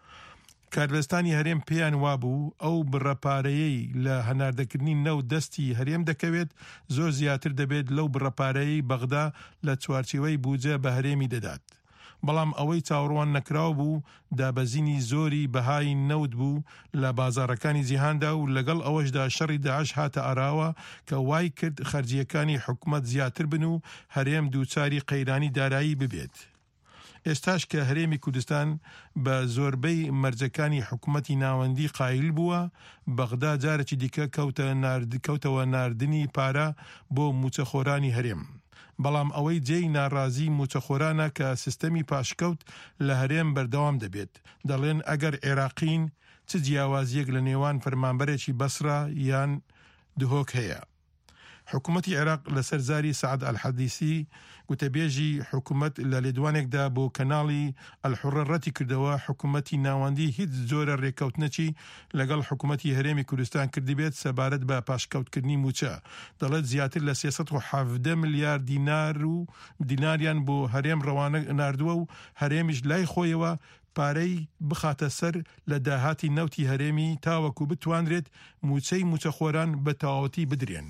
کاربستانی هەرێم پێیان وابوو ئەو بڕەپارەیەی لە هەناردەکردنی نەوت دەستی هەرێم دەکەوێت زۆر زیاتر دەبێت لەو بڕەپارەیەی بەغدا لە چوارچێوەی بودجە بە هەرێمی دەدات. بەڵام ئەوەی چاوەڕوان نەکراو بوو دابەزینی زۆری بەهای نەوت بوو لە بازارەکانی جیهاندا و لەگەڵ ئەوەشدا شەڕی داعش هاتە ئاراوە کە وای کرد خەرجیەکانی حکوومەت زیاتر بن و هەرێم دووچاری قەیرانی دارایی ببێت. ئێستاش کە هەرێمی کوردستان بە زۆربەی مەرجەکانی حکوومەتی ناوەندی قایل بووە، بەغدا جارێکی دیکە کەوتەوە ناردنی پارە بۆ موچەخۆرانی هەرێم. بەڵام ئەوەی جێی ناڕازی موچەخۆرانە کە سیستەمی پاشکەوت لە هەرێم بەردەوام دەبێت. دەڵێن ئەگەر عێراقین چ جیاوازیەک لە نێوان فەرمانبەرێکی بەسرا یان دهۆک هەیە. حکوومەتی عێراق لەسەر زاری سعد ئەلحەدیسی گوتەبێژی حکوومەت لە لێدوانێکدا بۆ کەناڵی ئەلحوڕە ڕەتی کردەوە حکوومەتی ناوەندی هیچ زۆرە ڕێکەوتنەکی لەگەڵ حکوومەتی هەرێمی کوردستان کردبێت سەبارەت بە پاشکەوتکردنی موچە. دەڵێت زیاتر لە سێسەد و حەڤدە ملیار دینار و دیناریان بۆ هەرێم ڕەوانە ناردووە و هەرێمیش لای خۆیەوە پارەی بخاتە سەر لە داهاتی نەوتی هەرێمی تاوەکو بتوانرێت موچەی موچەخۆران بە تەواوەتی بدرێن.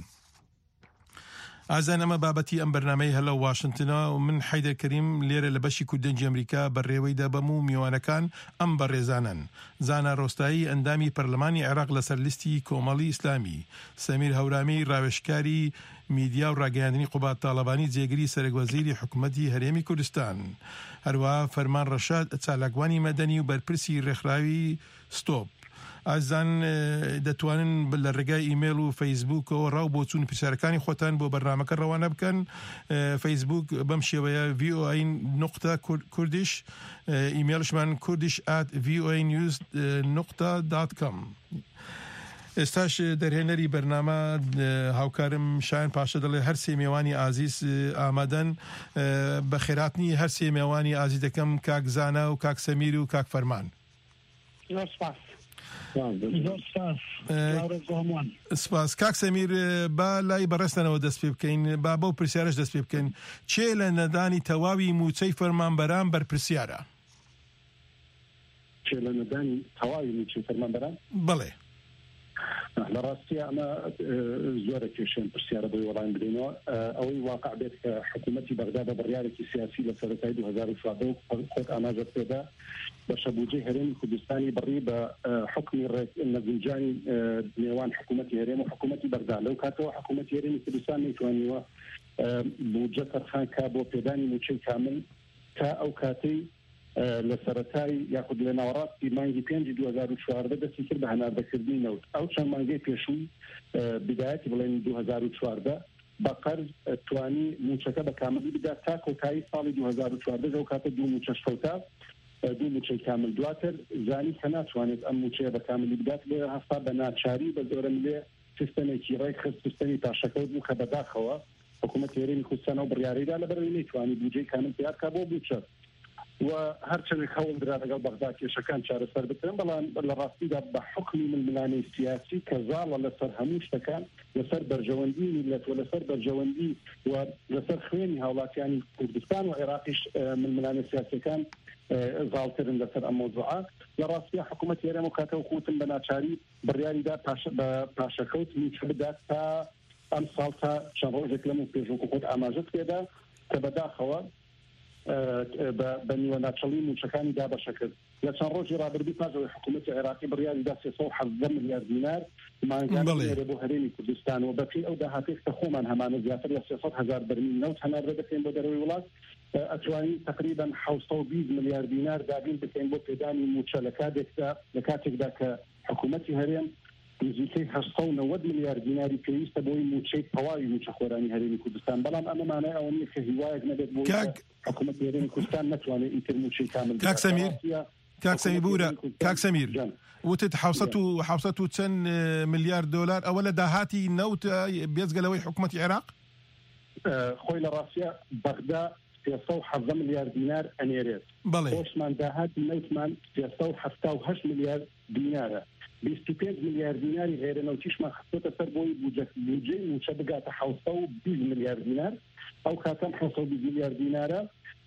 ئازان ئەمە بابەتی ئەم بەرنامەی هەلە واشنگتنەوە و من حەیدەر کەریم لێرە لە بەشی کوردنجی ئەمریکا بەڕێوەیدا بەم و میوانەکان ئەم بەڕێزانن: زانا ڕۆستایی ئەندامی پەرلەمانی عێراق لەسەر لیستی کۆمەڵی ئیسلامی، سەمیر هەورامی ڕاوێژکاری میدیا و ڕاگەیاندنی قوبات تاڵەبانی جێگیری سەرۆکوەزیری حکوومەتی هەرێمی کوردستان، هەروەها فەرمان ڕەشاد چالاکوانی مەدەنی و بەرپرسی ڕێکخراوی ستۆپ. ئازان دەتوانن لە ڕێگای ئیمێل و فەیسبووکەوە ڕاو بۆ چوون پرسیارەکانی خۆتان بۆ بەرنامەکە ڕەوانە بکەن. فەیسبووک بەم شێوەیە ڤی ئۆ ئای نقطە کوردیش، ئیمێلشمان کوردیش ئات ڤی ئۆ ئای نیوز نقطە دات کۆم. ئێستاش دەرهێنەری بەرنامە هاوکارم شایان پاشە دەڵێ هەر سێ میێوانی ئازیز ئامادەن. بە خێراتنی هەر سێ میێوانی ئازیز دەکەم کاک زانا و کاک سەمیر و کاک فەرمان. سپاس. کاک سەمیر، با لای بەڕێستانەوە دەست پێ بکەین، با بەو پرسیارش دەست پێ بکەین. چێ لە نەدانی تەواوی موچەی فەرمانبەران بەرپرسیارە؟ چێ لە نەدانی تەواوی موچەی فەرمانبەران؟ بەڵێ. لە ڕاستی ئەمە زۆرە کێشێن پرسیارە بۆی وەڵام بدەینەوە. ئەوەی واقع بێت کە حکوومەتی بەغدا بە بڕیارێکی سیاسی لە سەرەتای دوو هەزار و چواردە خۆت ئاماژە پێدا بە شەبوجەی هەرێمی کوردستانی بڕی بە حکمی نەگونجانی نێوان حکوومەتی هەرێم و حکوومەتی بەغدا. لەو کاتەوە حکوومەتی هەرێمی کوردستان نەیتوانیوە بودجە تەرخان کا بۆ پێدانی موچەی کامل تا ئەو کاتەی لە سەرەتای یاخود لە ناوەڕاستی مانگی پێنج دوو هەزار و چواردە دەستی کرد بە هەناردەکردنی نەوت. ئەو چەند مانگەی پێشووی بدایەتی بڵێن دوو هەزار و چواردە بە قەرز توانی موچەکە بە کاملی بدات تا کۆتایی ساڵی دوو هەزار و چواردە لەو کاتە دوو موچەش فەوتا دوو موچەی کامل دواتر زانی کە ناتوانێت ئەم موچەیە بە کاملی بدات لێ هەستا بە ناچاری بە زۆرم لێ سیستەمێکی ڕێک خست سیستەمی پاشەکەوت بوو کە بەداخەوە حکوومەتی هەرێمی کوردستان ئەو بڕیارەیدا لەبەرەوەی نەیتوانی بودجەی کامل تیار کا بۆ بودجە و هەرچەندێک هەوڵ درا لەگەڵ بەغدا کێشەکان چارەسەر بکرێن، بەڵام لە ڕاستیدا بە حکمی ململانەی سیاسی کە زاڵە لەسەر هەموو شتەکان، لەسەر بەرژەوەندی میلەت و لەسەر بەرژەوەندی و لەسەر خوێنی هاوڵاتیانی کوردستان و عێراقیش ململانەی سیاسیەکان زاڵترن لەسەر ئەم مۆزوعە. لە ڕاستیە حکوومەتی هەرێم و کاتەوە کوتن بە ناچاری بڕیاریدا بە پاشەکەوت موچە بدات تا ئەم ساڵ تا چەند ڕۆژێک لەم و پێشوەکو خۆت ئاماژەت پێدا کە بەداخەوە بە نیوەناچەڵی موچەکانی دابەشە کرد لە چەند ڕۆژی ڕابردوو پاشەوەی حکوومەتی عێراقی بڕیاری دا سێ سەد و حەوزدە ملیار دینار مانگانێرە بۆ هەرێمی کوردستان و بەپێی ئەو داهاتێک کە خۆمان هەمانە زیاتر لە سێ سەد هەزار بەرمیل نەوت هەناردە دەکەین بۆ دەرەوەی وڵات ئەتوانین تقریبا حەوت و بیست ملیار دینار دابین بکەین بۆ پێدانی موچە لە کاتێکدا لە کاتێکدا کە حکوومەتی هەرێم نزیکەی هەشت و نەوەد ملیار دیناری پێویستە بۆی موچەی تەواوی موچەخۆرانی هەرێمی کوردستان بەڵام ئەمە مانای ئەوە نییە کە هیوایەک نەبێت بۆ حکوومەتی هەرێمی کوردستان نەتوانێت ئیتر موچەی کامل کاک سەمیر کاک سەمیر بورە کاک سەمیر وتت حوسەت و حوسەت و چەند ملیار دۆلار ئەوە لە داهاتی نەوت بێزگەلەوەی حکوومەتی عێراق خۆی لە ڕاستیە بەغدا سێ سەد و حەوزدە ملیار دینار ئەنێرێت خۆشمان داهاتی نەوتمان سێ سەد و هەفتاد و هەشت ملیار دینارە بیست و پێنج ملیار دیناری غێرە نەوتیشمان خستۆتە سەر بۆی بودجەی موچە بگاتە حەوت و بیست ملیار دینار ئەو کاتەم حەوت و بیست ملیار دینارە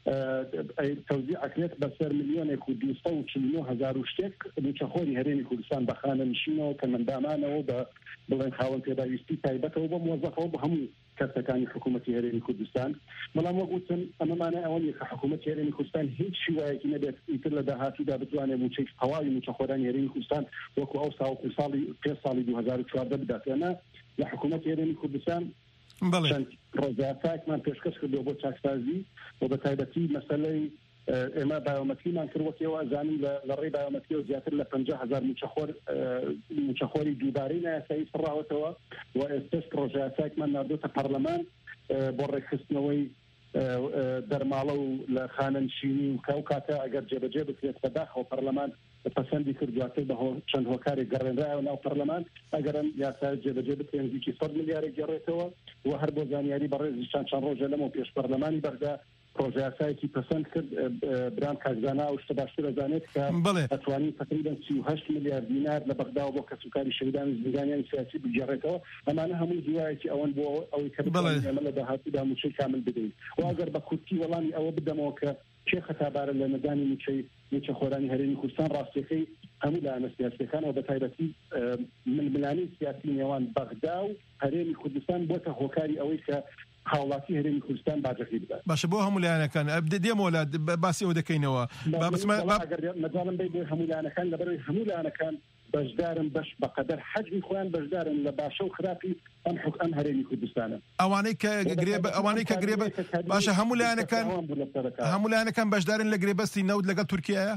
تەوزیع ئەکرێت بەسەر ملیۆنێک و دووسە و چل هەزار و شتێک موچەخۆری هەرێمی کوردستان بە خانەنشینەوە کە مندامانەوە بە بڵێن خاوەن پێداویستی تایبەتەوە بە مۆزەفەوە بە هەموو کەسەکانی حکوومەتی هەرێمی کوردستان بەڵام وەگوتم ئەمەمانە ئەوەیە کە حکوومەتی هەرێمی کوردستان هیچ شیوایەکی نەبێت ئیتر لە داهاتوودا بتوانێت موچەی تەواوی موچەخۆرانی هەرێمی کوردستان وەکو ئەو ساڵ ساڵی پێ ساڵی دوو هەزار و چواردە بدات ئەمە لە حکوومەتی هەرێمی کوردستان چەند ڕۆژیاتێکمان پێشکەش کردەوە بۆ چاکسازی و بە تایبەتی مەسەلەی ئێمە بایۆمەتریمان کرد وەکەوە ئەزانین لە ڕێی بایۆمەتریەوە زیاتر لە پەنجا هەزار موچەخۆر موچەخۆری دووبارەی نایاسایی سڕاوەتەوە و ئێستش ڕۆژیاتێکمان ناردۆتە پەرلەمان بۆ ڕێکخستنەوەی دەرماڵە و لە خانەنشینی و کاو کاتە ئەگەر جێبەجێ بکرێت بەداخەوە پەرلەمان پەسەندی کردواتر بە چەند هۆکارێک گەڕێنرایەوە ناو پەرلەمان ئەگەرم یاسای جێبەجێ بکرێن نزیکی سەد ملیارێک گەڕێتەوە و هەر بۆ زانیاری بەڕێزی چەند چەند ڕۆژە لەمەوە پێش پەرلەمانی بەغدا پرۆژه یاسایەکی پەسەند کرد برام کاکزانە و شتە باشتر ئەزانێت کە ئەتوانین تقریبا سی و هەشت ملیار دینار لە بەغداوە بۆ کەسوکاری شەهیدانی زیندانیانی سیاسی بگێڕێتەوە ئەمانە هەموو دوایەکی ئەوەن بۆ ئەوەی کە ئێمە لە داهاتوودا موچەی کامل بدەین و ئەگەر بە کورتی وەڵامی ئەوە بدەمەوە کە چێ خەتابارە لە نەدانی موچەی موچەخۆرانی هەرێمی کوردستان ڕاستیەکەی هەموو لایەنە سیاسیەکانەوە بە تایبەتی ململانی سیاسی نێوان بەغدا و هەرێمی کوردستان بۆتە هۆکاری ئەوەی کە هاوڵاتی هەرێمی کوردستان باجەقی بدات باشە بۆ هەموو لایەنەکان دێمەوە باسی ئەوە دەکەینەوە مەجاڵم بێ بۆ هەموو لایەنەکان لەبەرەوەی هەموو لایەنەکان بەشدارن بەش بەقەدەر حەجمی خۆیان بەشدارن لە باشە و خراپی ئەم حکم هەرێمی کوردستانە ئەوانەی کە گرێب ئەوانەی کە گرێب باشە هەموو لایەنەکان هەموو لایەنەکان بەشدارن لە گرێبەستی نەوت لەگەڵ تورکیایە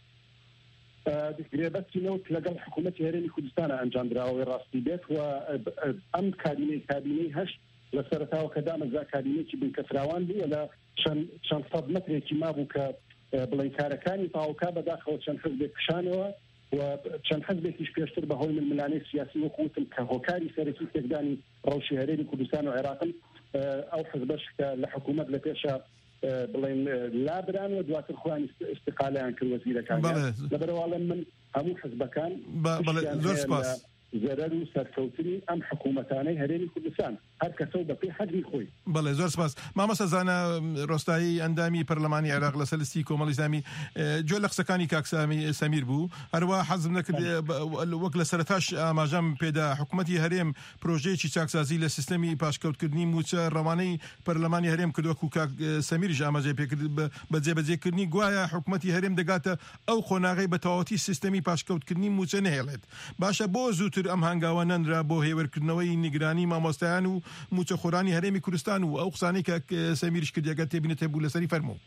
گرێبەستی نەوت لەگەڵ حکوومەتی هەرێمی کوردستانە ئەنجامدراوەی ڕاستی بێت و ئەم کابینەی کابینەی هەشت لە سەرەتاوە کە دامەزا کابینێکی بنکەفراوان بووە لە چەند سەد مەترێکی مابوو کە بڵێن کارەکانی تاوکا بەداخەوە چەند حزبێک کشانەوە و چەند حزبێکیش پێشتر بەهۆی ململانەی سیاسی وەکوتم کە هۆکاری سەرەکی تێکدانی ڕەوشی هەرێمی کوردستان و عێراقن ئەو حزبەش کە لە حکوومەت لە پێشە بڵێن لابران و دواتر خۆیان استقالیان کرد وەزیرەکان لەبەرەوەڵێ من هەموو حزبەکان زۆر سپاس زەرەر و سەرکەوتنی ئەم حکوومەتانەی هەرێمی کوردستان هەر کەسە بەپێی حەجمی خۆی بەڵێ زۆر سپاس مامۆستا زانە ڕۆستایی ئەندامی پەرلەمانی عێراق لەسەر لیستی کۆمەڵی ئیسلامی جۆ لە قسەکانی کاک سەمیر بوو هەروە حەزم نەکرد وەک لە سەرەتاش ئاماژەم پێدا حکوومەتی هەرێم پرۆژەیەکی چاکسازی لە سیستەمی پاشکەوتکردنی موچە ڕەوانەی پەرلەمانی هەرێم کردووەکو کاک سەمیریش ئاماژەی پێکرد بە جێبەجێکردنی گوایە حکوومەتی هەرێم دەگاتە ئەو خۆناغی بە تەواوەتی سیستەمی پاشکەوتکردنی موچە نەهێڵێت باشە بۆ زووتر ئەم هەنگاوە نەنرا بۆ هێوەرکردنەوەی نیگرانی مامۆستایان و موچەخۆرانی هەرێمی کوردستان و ئەو قسانەی کە سەمیریش کردیەگە تێبینێت بوو لەسەری فەرموو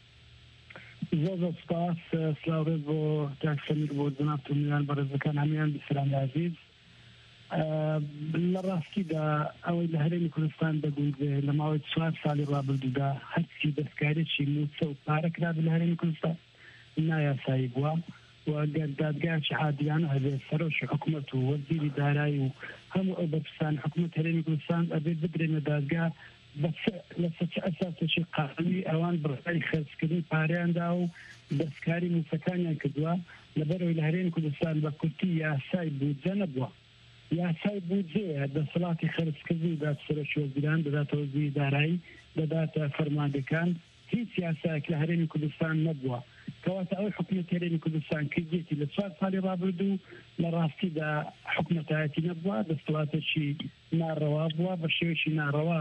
زۆر زۆر سپاس سلااوێت بۆ کاک سەمیر بۆ جەنابتونیان بەڕێزەکان هەمیان بسرانی عەزیز لە ڕاستیدا ئەوەی لە هەرێمی کوردستان دەگوێ لە ماوەی چوار ساڵی ڕابردوودا هەرچی دەستکارێکی موچە و پارەکرا لە هەرێمی کوردستان نایاسایی بووە وەگەر دادگایکی عادیانە هەبێت سەرۆشی حکوومەت و وەزیری دارایی و هەموو ئەو بەرپرسان حکوومەت هەرێمی کوردستان ئەبێت بدرێنە دادگا لە سەر ئەساسێکی قانونی ئەوان بڕای خەرجکردنی پارەیاندا و دەستکاری موچەکانیان کردووە لەبەرەوەی لە هەرێمی کوردستان بە کورتی یاسای بودجە نەبووە یاسای بودجەیە دەسەڵاتی خەرجکردنی دات سەرۆکی وەزیران دەداتە وەزیری دارایی دەداتە فەرماندەکان هیچ یاسایەک لە هەرێمی کوردستان نەبووە کەواتە ئەوەی حکوومەت هەرێمی کوردستان کردێتی لە چوار ساڵی ڕابردوو لە ڕاستیدا حکوومەتایەتی نەبووە دەسەڵاتێکی ناڕەوا بووە بە شێوەیەکی ناڕەوا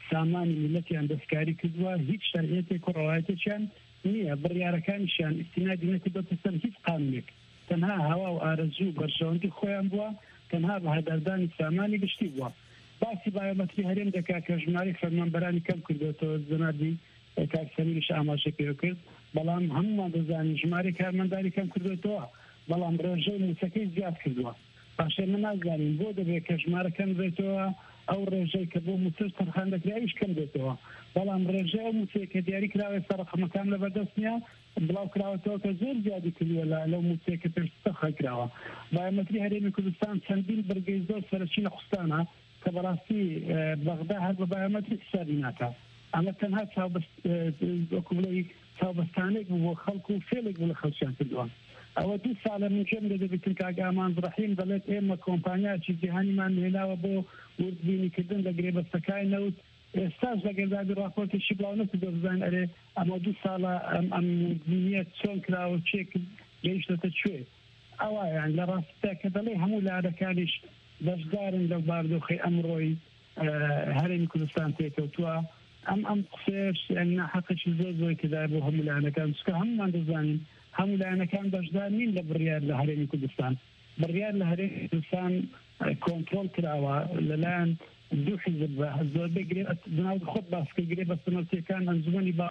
سامانی میلەتیان دەستکاری کردووە هیچ شەرعیەتێک و ڕەوایەتێکیان نییە بڕیارەکانیشیان ئیستینادی نەکرد بۆتە سەر هیچ قانونێک تەنها هەوا و ئارەزوو بەرژەوەندی خۆیان بووە تەنها بە هەداردانی سامانی گشتی بووە باسی بایۆمەتری هەرێم دەکا کە ژمارەی فەرمانبەرانی کەم کردوێتەوە جەنابی کاکسەمیریش ئاماژە پێ کرد بەڵام هەمومان دەزانین ژمارەی کارمەنداری کەم کردوێتەوە بەڵام ڕێژەی موچەکەی زیاد کردووە پاشێ من نازانین بۆ دەبێت کە ژمارە کەم بێتەوە ئەو ڕێژەی کە بۆ موچەش تەرخان دەکرایش کەم بێتەوە بەڵام ڕێژەی ئەو موچەیە کە دیاری کراوێ سەر ڕقەمەکان لە بەردەست نییە بڵاو کراوەتەوە کە زۆر زیادی کردووە لەو موچەیە کە پێشتە خەکراوە بایۆمەتری هەرێمی کوردستان چەندین بەرگەی زۆر سەرچی لە خوستانە کە بەڕاستی بەغدا هەر بە بایۆمەتری حسابی ناکات ئەمە تەنها چاوبەستانێک چاوبەستانێک بوو بۆ خەڵکو و فێڵێک بوو لە خەڵکیان کردووە ئەوە دوو ساڵە من کێم دەبێتن کاگامان ڕەحیم دەڵێت ئێمە کۆمپانیاکی جیهانیمان هێناوە بۆ وردبینیکردن لە گرێبەستەکانی نەوت ئێستاش لەگەردادی ڕاپۆرتێکی بڵاو نەکردو بزان ئەرێ ئەمە دوو ساڵە ئەم وردبینیە چۆن کراوە چێک گەیشتەتە کوێ ئەوایان لە ڕاستە کە دەڵێ هەموو لارەکانیش بەشدارن لەو بارودۆخی ئەمڕۆی هەرێمی کوردستان تێکەوتووە ئەم ئەم قسێش حەقێکی زۆر زۆری تێدای بۆ هەموو لایەنەکان چکە هەمومان دەزانین هەموو لایەنەکان بەشدار نین لە بڕیار لە هەرێمی کوردستان بڕیار لە هەرێمی کوردستان کۆنترۆل کراوە لەلایەن دوو حیزب بە زۆربەی گرێ خۆت باسکە گرێ بەستەمەرتیەکان ئەنجومەنی با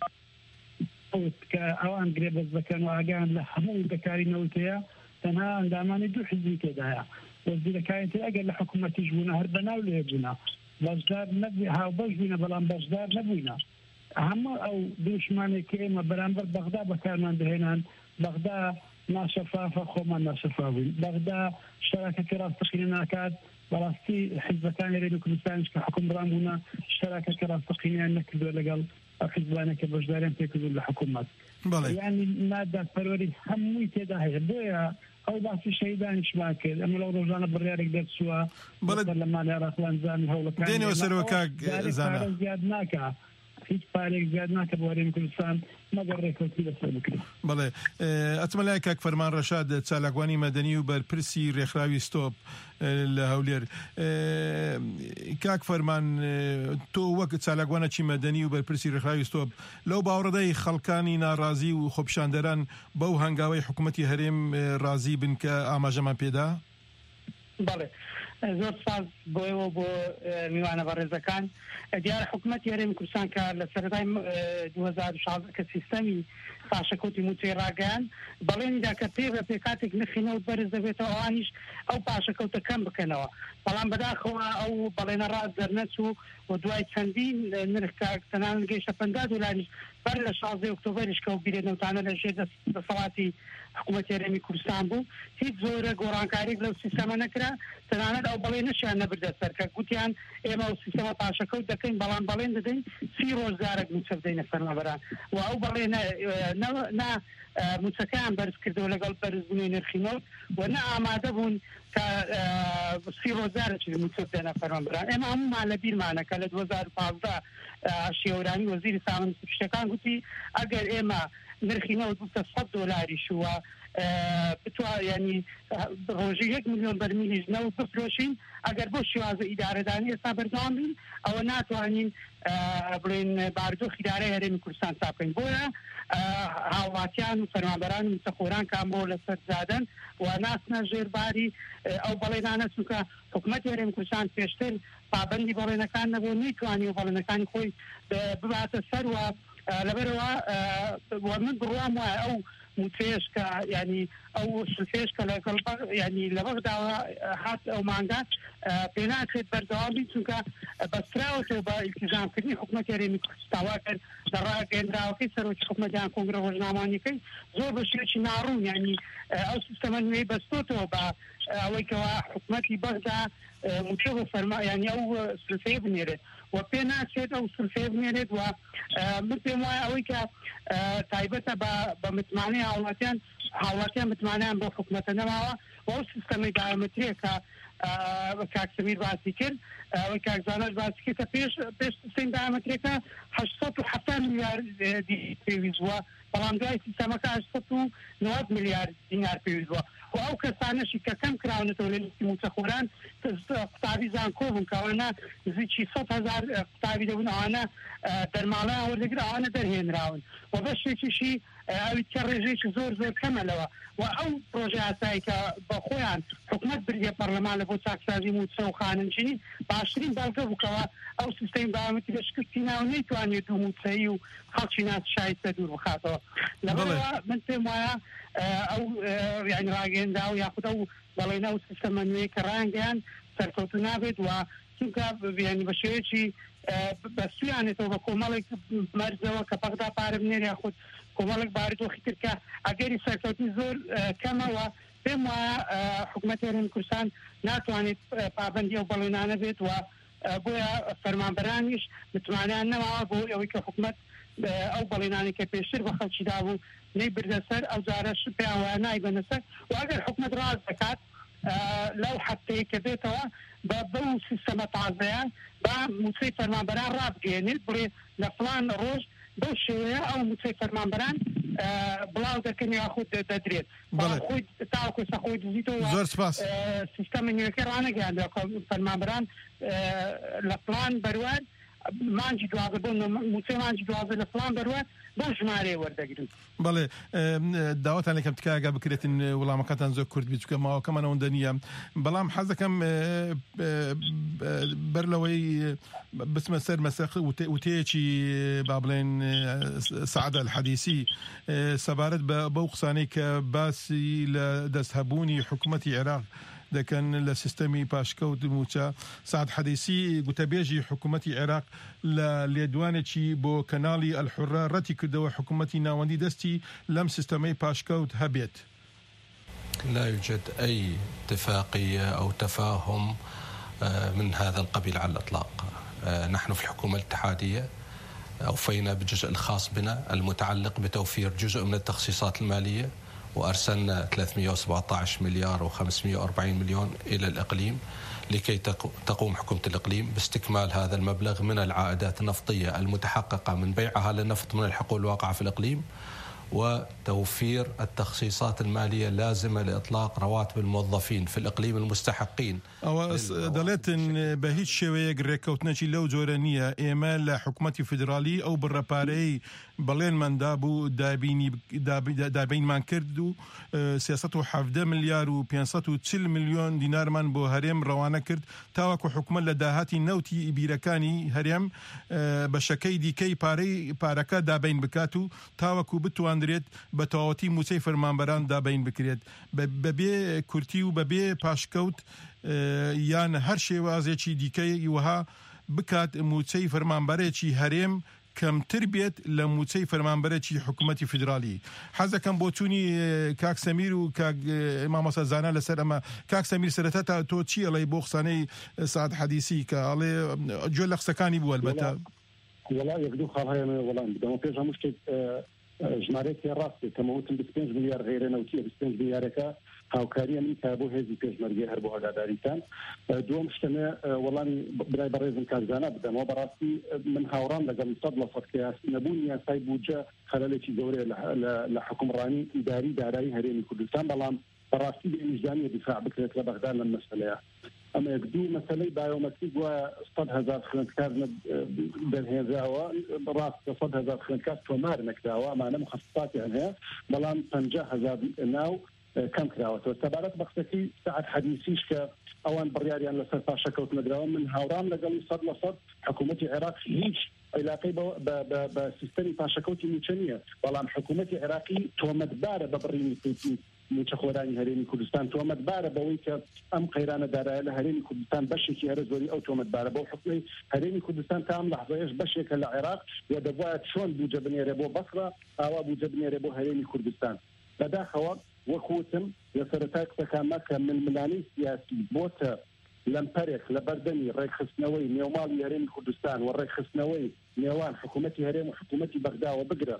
کە ئەوان گرێ بەس دەکەن و ئاگان لە هەموو دەکاری نەوتەیە تەنها ئەندامانی دوو حیزبی تێدایە وەزیرەکانیتر ئەگەر لە حکوومەتیش بوونە هەر بەناو لێ بوونە بەشدار نەبووی هاوبەش بووینە بەڵام بەشدار نەبووینە هەموو ئەو دوشمانێک کە ئێمە بەرامبەر بەغدا بەکارمان دەهێنان بەغدا ناشەفافە خۆمان ناشەفا بووین بەغدا شەراکەتی ڕاستەقینە ناکات بەڕاستی حیزبەکانی هەرێمی کوردستانیش کە حکومڕان بوونە شەراکەتی ڕاستەقینیان نەکردووە لەگەڵ ئەو حیزبانە کە بەشداریان پێکردوون لە حکوومەت یانی ناداپەروەری هەمووی تێدا هەیە بۆیە ئەو باسی شەهیدانیشمان کرد ئەمە لەو ڕۆژانە بڕیارێک دەرچووە لە مالی عێراقیان زانین هەوڵەکان دێنەوە سەرەوە کاک زانە زیاد ناکە هیچ پارێک زیاد ناکە بۆ هەرێمی کوردستان مەگەر ڕێکەوتی لەسەر بکرێت بەڵێ ئەچمە لای کاک فەرمان ڕەشاد چالاکوانی مەدەنی و بەرپرسی ڕێکخراوی ستۆپ لە هەولێر کاک فەرمان تۆ وەک چالاکوانێکی مەدەنی و بەرپرسی ڕێکخراوی ستۆپ لەو باوەڕدەی خەڵکانی ناڕازی و خۆپیشاندەران بەو هەنگاوەی حکوومەتی هەرێم ڕازی بن کە ئاماژەمان پێدا بەڵێ زۆر ساز بۆەوە بۆ میوانە بەڕێزەکان دیارە حکوومەتی هەرێمی کوردستان کە لە سەرەتای دوو هەزار و شازدە کە سیستەمی پاشەکەوتی موچەی ڕاگەیان بەڵێنیدا کە پێ بە پێ کاتێک نرخینەوت بەرز دەبێتەوە ئەوانیش ئەو پاشەکەوتە کەم بکەنەوە بەڵام بەداخەوە ئەو بەڵێنە ڕاست دەرنەچوو و دوای چەندین نرخ تەنان گەیشتە پەنجا دۆلاریش بەر لە شازدەی ئۆکتۆبەریش کە و بیرێنەوتانە لە ژێر دەسەڵاتی حکوومەتی هەرێمی کوردستان بوو هیچ زۆرە گۆڕانکاریێک لەو سیستەمە نەکرا تەنانەت ئەو بەڵێنەشیان نەبردە سەر کە گوتیان ئێمە ئەو سیستەمە پاشەکەوت دەکەین بەڵام بەڵێن دەدەین سی ڕۆژدارێک موچە بدەینە فەرمانبەران و ئەو بەڵێنە نا موچەکەیان بەرز کردەوە لەگەڵ بەرزبوونی نرخینەوت و نە ئامادە بوون کە سی ڕۆژدارێکی موچە بدەنە فەرمانبەران ئێمە هەموومان لە بیرمانە کە لە دوو هەزار و پانزدە شێوەرانی وەزیری سامانە سروشتیەکان گوتی ئەگەر ئێمە نرخینەوت بووتە سەد دۆلاریش وە بتوە ینی ڕۆژی یەک میلیۆن بەرمیلیش نەوت بفرۆشین ئەگەر بۆ شێوازە ئیدارەدانی ئێستا بەردەوام بین ئەوە ناتوانین بڵێن بارودۆخی ئیدارەی هەرێمی کوردستان چاپ بکەین بۆیە هاوڵاتیان و فەرمانبەران و موچەخۆران کام بۆ لەسەر زادن و ناسنە ژێرباری ئەو بەڵێنانە چونکە حکوومەتی هەرێمی کوردستان پێشتر پابەندی بەڵێنەکان نەبوو نەیتوانی و بەڵێنەکانی خۆی بباتە سەر و لەبەرەوە من بڕوام وایە ئەو موچەیەش کە ینی ئەو سلفێش کە لەگەڵ ینی لە بەغداوە هات ئەو مانگات پێ ناکرێت بەردەوام بین چونکە بەستراوەتەوە بە ئیلتیزامکردنی حکوومەتی هەرێمی کوردستان کرد لە ڕاگەیەندراوەکەی سەرۆکی حکوومەتیان کۆنگرە ڕۆژنامەکەی زۆر بە شێوەیەکی ناڕوون ینی ئەو سیستەمە نوێی بەستۆتەوە بە ئەوەی کەوا حکوومەتی بەغدا موچە بۆ فەرما ینی ئەو سلفەیە بنێرێت و پێ ناچێت ئەو سلفەیە بنێرێت و من پێم وایە ئەوەی کە تایبەتە بە متمانەی هاوڵاتیان هاوڵاتیان متمانیان بۆ حکوومەتە نەماوە و ئەو سیستەمەی دایۆمەتریە کە کاکسەمیر باسی کرد ئەوەی کاکزانەش باسی کرد کە پێش پێش سیستەمی دامەکرێکە هەشت و هەفتاد میلیارد پێویست بووە بەڵام دوای سیستەمەکە هەشت و نۆزدە میلیارد دینار پێویست بووە و ئەو کەسانەشی کە کەم کراونەتەوە لە لیستی موچەخۆران قوتابی زانکۆ بوون کە ئەوانە نزیکی سەد هەزار قوتابی دەبوون ئەوانە دەرماڵەیان وەردەگرن ئەوانە دەرهێنراون و بەشێکیشی ئەوی کە ڕێژەیەکی زۆر زۆر کەمە لەوە و ئەو پرۆژه یاسایی کە بە خۆیان حکومەت بردیە پەرلەمان لە بۆ چاکسازی موچە و خاننشینی باشترین بەڵگە بووکەوە ئەو سیستەمی بەیامەتی بەشکستی ناو نەیتوانێت دوو موچەیی و خەڵکی ناس شایستە دوور بخاتەوە لەبەرەوە من پێم وایە ئەو یعنی ڕاگەیەندا و یاخود ئەو بەڵێنە و سیستەمە نوێی کە ڕانگەیان سەرکەوتو نابێت و چونکە یعنی بە شێوەیەکی بەسویانێتەوە بە کۆمەڵێک مەرزەوە کە بەغدا پارە بنێر یاخود کۆمەڵێک بارودۆخی تر کە ئەگەری سەرکەوتی زۆر کەمەوە پێم وایە حکوومەتی هەرێمی کوردستان ناتوانێت پابەندی ئەو بەڵێنانە بێت و بۆیە فەرمانبەرانیش متمانیان نەماوە بۆ ئەوەی کە حکوومەت ئەو بەڵێنانی کە پێشتر بە خەڵکی دابوو نەی بردە سەر ئەو جارەش پێیان وایە نایبەنە سەر و ئەگەر حکوومەت ڕاست دەکات لەو حەفتەیە کە بێتەوە بە بەو سیستەمە تازەیان با موچەی فەرمانبەران ڕابگەێنێت بڵێ لە فڵان ڕۆژ بەو شێوەیە ئەو موچەی فەرمانبەران بڵاو دەکەن یاخود دەدرێت خۆی تاوەکو سەخۆی دزیتەوە زۆر سپاس سیستەمە نوێەکە ڕانەگەیاندەوە فەرمانبەران لە فڵان بەروەر مانجی دوازە بۆ موچەی مانجی دوازە لە فڵان بەروەر بۆ ژمارەیە وەردەگرن بەڵێ داواتان لەکەم تکایگا بکرێتن وەڵامەکەتان زۆر کورد بیت چکە ماوەکەمانەوەندە نییە بەڵام حەز دەکەم بەر لەوەی بسمە سەر مەسەق وتەیەکی با بڵێن سەعادە الحەدیسی سەبارەت بەو قسانەی کە باسی لە دەستهەبوونی حکوومەتی عێراق دەکەن لە سیستەمی پاشکەوت موچە سعد حەدیسی گوتەبێژی حکوومەتی عێراق لە لێدوانێکی بۆ کەناڵی الحورە ڕەتی کردەوە حکوومەتی ناوەندی دەستی لەم سیستەمەی پاشکەوت هەبێت. لا يوجد أي اتفاقية أو تفاهم من هذا القبيل على الإطلاق. نحن في الحكومة الاتحادية أوفينا بالجزء الخاص بنا المتعلق بتوفير جزء من التخصيصات المالية وأرسلنا ثلاثمئة وسبعة عشر مليار وخمسمئة وأربعين مليون إلى الإقليم لكي تقوم حكومة الإقليم باستكمال هذا المبلغ من العائدات النفطية المتحققة من بيعها للنفط من الحقول الواقعة في الإقليم وتوفير التخصيصات المالية اللازمة لإطلاق رواتب الموظفين في الإقليم المستحقين. أو دلتن بهيج شوية ريكوتنشي لو زورانية إيمال لحكومة فيدرالي أو بالرباري بلين من دابو دابيني دابين من كردو سياسته حفدة مليار و بيانسات وتسل مليون دينار من بو هرم روانة كرد تاوكو حكومة لداهاتي نوتي بيركاني هرم بشكي دي كي باري باركا دابين بكاتو تاوكو بتوان درێت بە تەواوەتی موچەی فەرمانبەران دابین بکرێت بەبێ کورتی و بەبێ پاشکەوت یان هەر شێوازێکی دیکەی وها بکات موچەی فەرمانبەرێکی هەرێم کەمتر بێت لە موچەی فەرمانبەرێکی حکوومەتی فیدرالی. حەزەکەم بۆ چوونی کاک سەمیر و کاک مامۆستا زانا لەسەر ئەمە. کاک سەمیر سەرەتا تا تۆ چی ئەڵێ بۆ قسانەی سعد حەدیسی کە ئەڵێ گوێ لە قسەکانی بوو ئەلبەتە؟ وەڵا یەک دوو خاڵ هەیە وەڵام بدەمە پێش هەموو شتێک ژمارەیەکی ڕاستێ کەمەوتم بیست و پێنج ملیار غیرە نەوتیە بیست و پێنج ملیارەکە هاوکاری ئەمریکا بۆ هێزی پێشمەرگی هەر بۆ ئاگاداریتان. دووەم شتەمە وەڵامی برای بەڕێزم کارزانە بدەمەوە بەڕاستی من هاوڕان لەگەڵ سەد لە سەد کە نەبوونی یاسای بودجە خەلەلێکی گەورەیە لە حکومڕانی ئیداری دارایی هەرێمی کوردستان بەڵام بەڕاستی بێنیژدانی دیفاع بکرێت لە بەغدا لەم مەسەلەیە. ئەمە یەک دوو مەسەلەی بایۆمەتریک وایە سەد هەزار خوێندکار دەرهێنراوە ڕاست کە سەد هەزار خوێندکار تۆمار نەکراوە ئەمانە مخەسساتیان هەیە بەڵام پەنجا هەزار ناو کەم کراوەتەوە. سەبارەت بە قسەکەی سعد حەدیسیش کە ئەوان بڕیاریان لەسەر پاشەکەوت نەدراوە من هاوڕام لەگەڵی سەد لە سەد حکوومەتی عێراق هیچ علاقەی بە سیستەمی پاشەکەوتی موچە نییە بەڵام حکوومەتی عێراقی تۆمەتبارە بە بڕینی موچەخۆرانی هەرێمی کوردستان تۆمەتبارە بەوەی کە ئەم قەیرانە دارایە لە هەرێمی کوردستان بەشێکی هەرە زۆری ئەو تۆمەتبارە بەو حکومەی هەرێمی کوردستان تا ئەم لەحظەیەش بەشێکە لە عێراق و دەبوایە چۆن بودجە بنێرێ بۆ بەسڕە ئاوا بودجە بنێرێ بۆ هەرێمی کوردستان. بەداخەوە وەکوتم لە سەرەتای قسەکانمە کە ململانەی سیاسی بۆتە لەمپەرێک لە بەردەمی ڕێکخستنەوەی نێوماڵی هەرێمی کوردستان و ڕێکخستنەوەی نێوان حکوومەتی هەرێم و حکوومەتی بەغداوە بگرە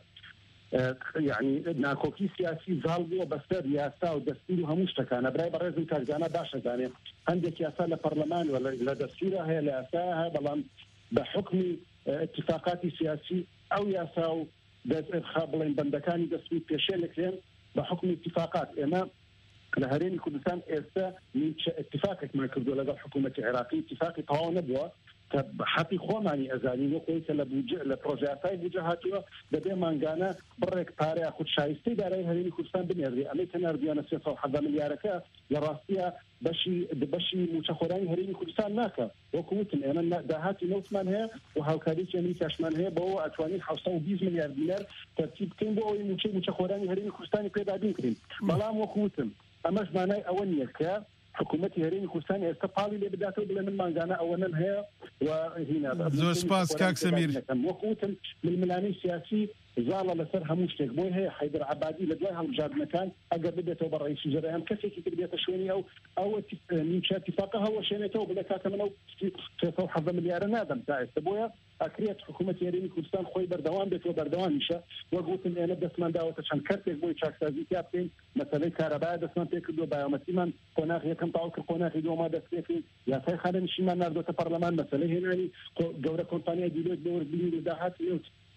یعنی ناکۆکی سیاسی زاڵ بووە بەسەر یاسا و دەستور و هەموو شتەکانە. برای بەڕێزم کارزانە باشەزانێ عندك ياسا لبرلمان ولا لدستورها هي لأساها بلان بحكم اتفاقات سياسي أو ياساو دز إرخابلين بندكاني دستور بيشيلكين بحكم اتفاقات إما لهرين كردستان إستا نيتش اتفاقك مع كردو لدى الحكومة العراقية اتفاقي طواه نبوة حتى خواماني أزاني وقويت لبروجياتاي بوجهاتوا دبي مانغانا بريك باري أخذ شايستي داري هرين كردستان بنيردي أمريكا نرديانا سياسة وحظا ملياركا لراسيا بشي بشي متخوراني هرين كردستان ناكا وقوتن أنا دهاتي نوتمان هي وهاوكاريتي أمريكا أشمان هي بو أتواني حوصة وبيز مليار دينار ترتيب كين بو أي متخوراني هرين كردستاني كيدا بينكرين بلام وقوتن أماش معناي أولنيا كا حكومتي هرين كردستان استقالي اللي بداته بلا من مانغانا أولا هي وهنا زور سباس كاك سمير وقوتن من الملاني السياسي زال لسرها مشتك بوي هي حيدر عبادي لدوها الجاد مكان أجر بدأته برئيس الوزراء هم كسي كتير شويني أو أو من اتفاقها هو شينته بلا كاتم أو تسوي حظ مليار نادم تاعي تبويا أكريت حكومة يرين كردستان خوي بردوام بيت وبردوام مشى وقلت إن أنا دسمان دعوة عشان كرتك بوي شاك سازي كابتن مثلا كهرباء دسمان تكدو بايومتيمان قناخ يكم تعوك قناخ يدو ما دسكين يا ساي خالد نشيمان ناردو تبرلمان مثلا هنا جورة كومبانيا جديدة دور بلين وداعات يوت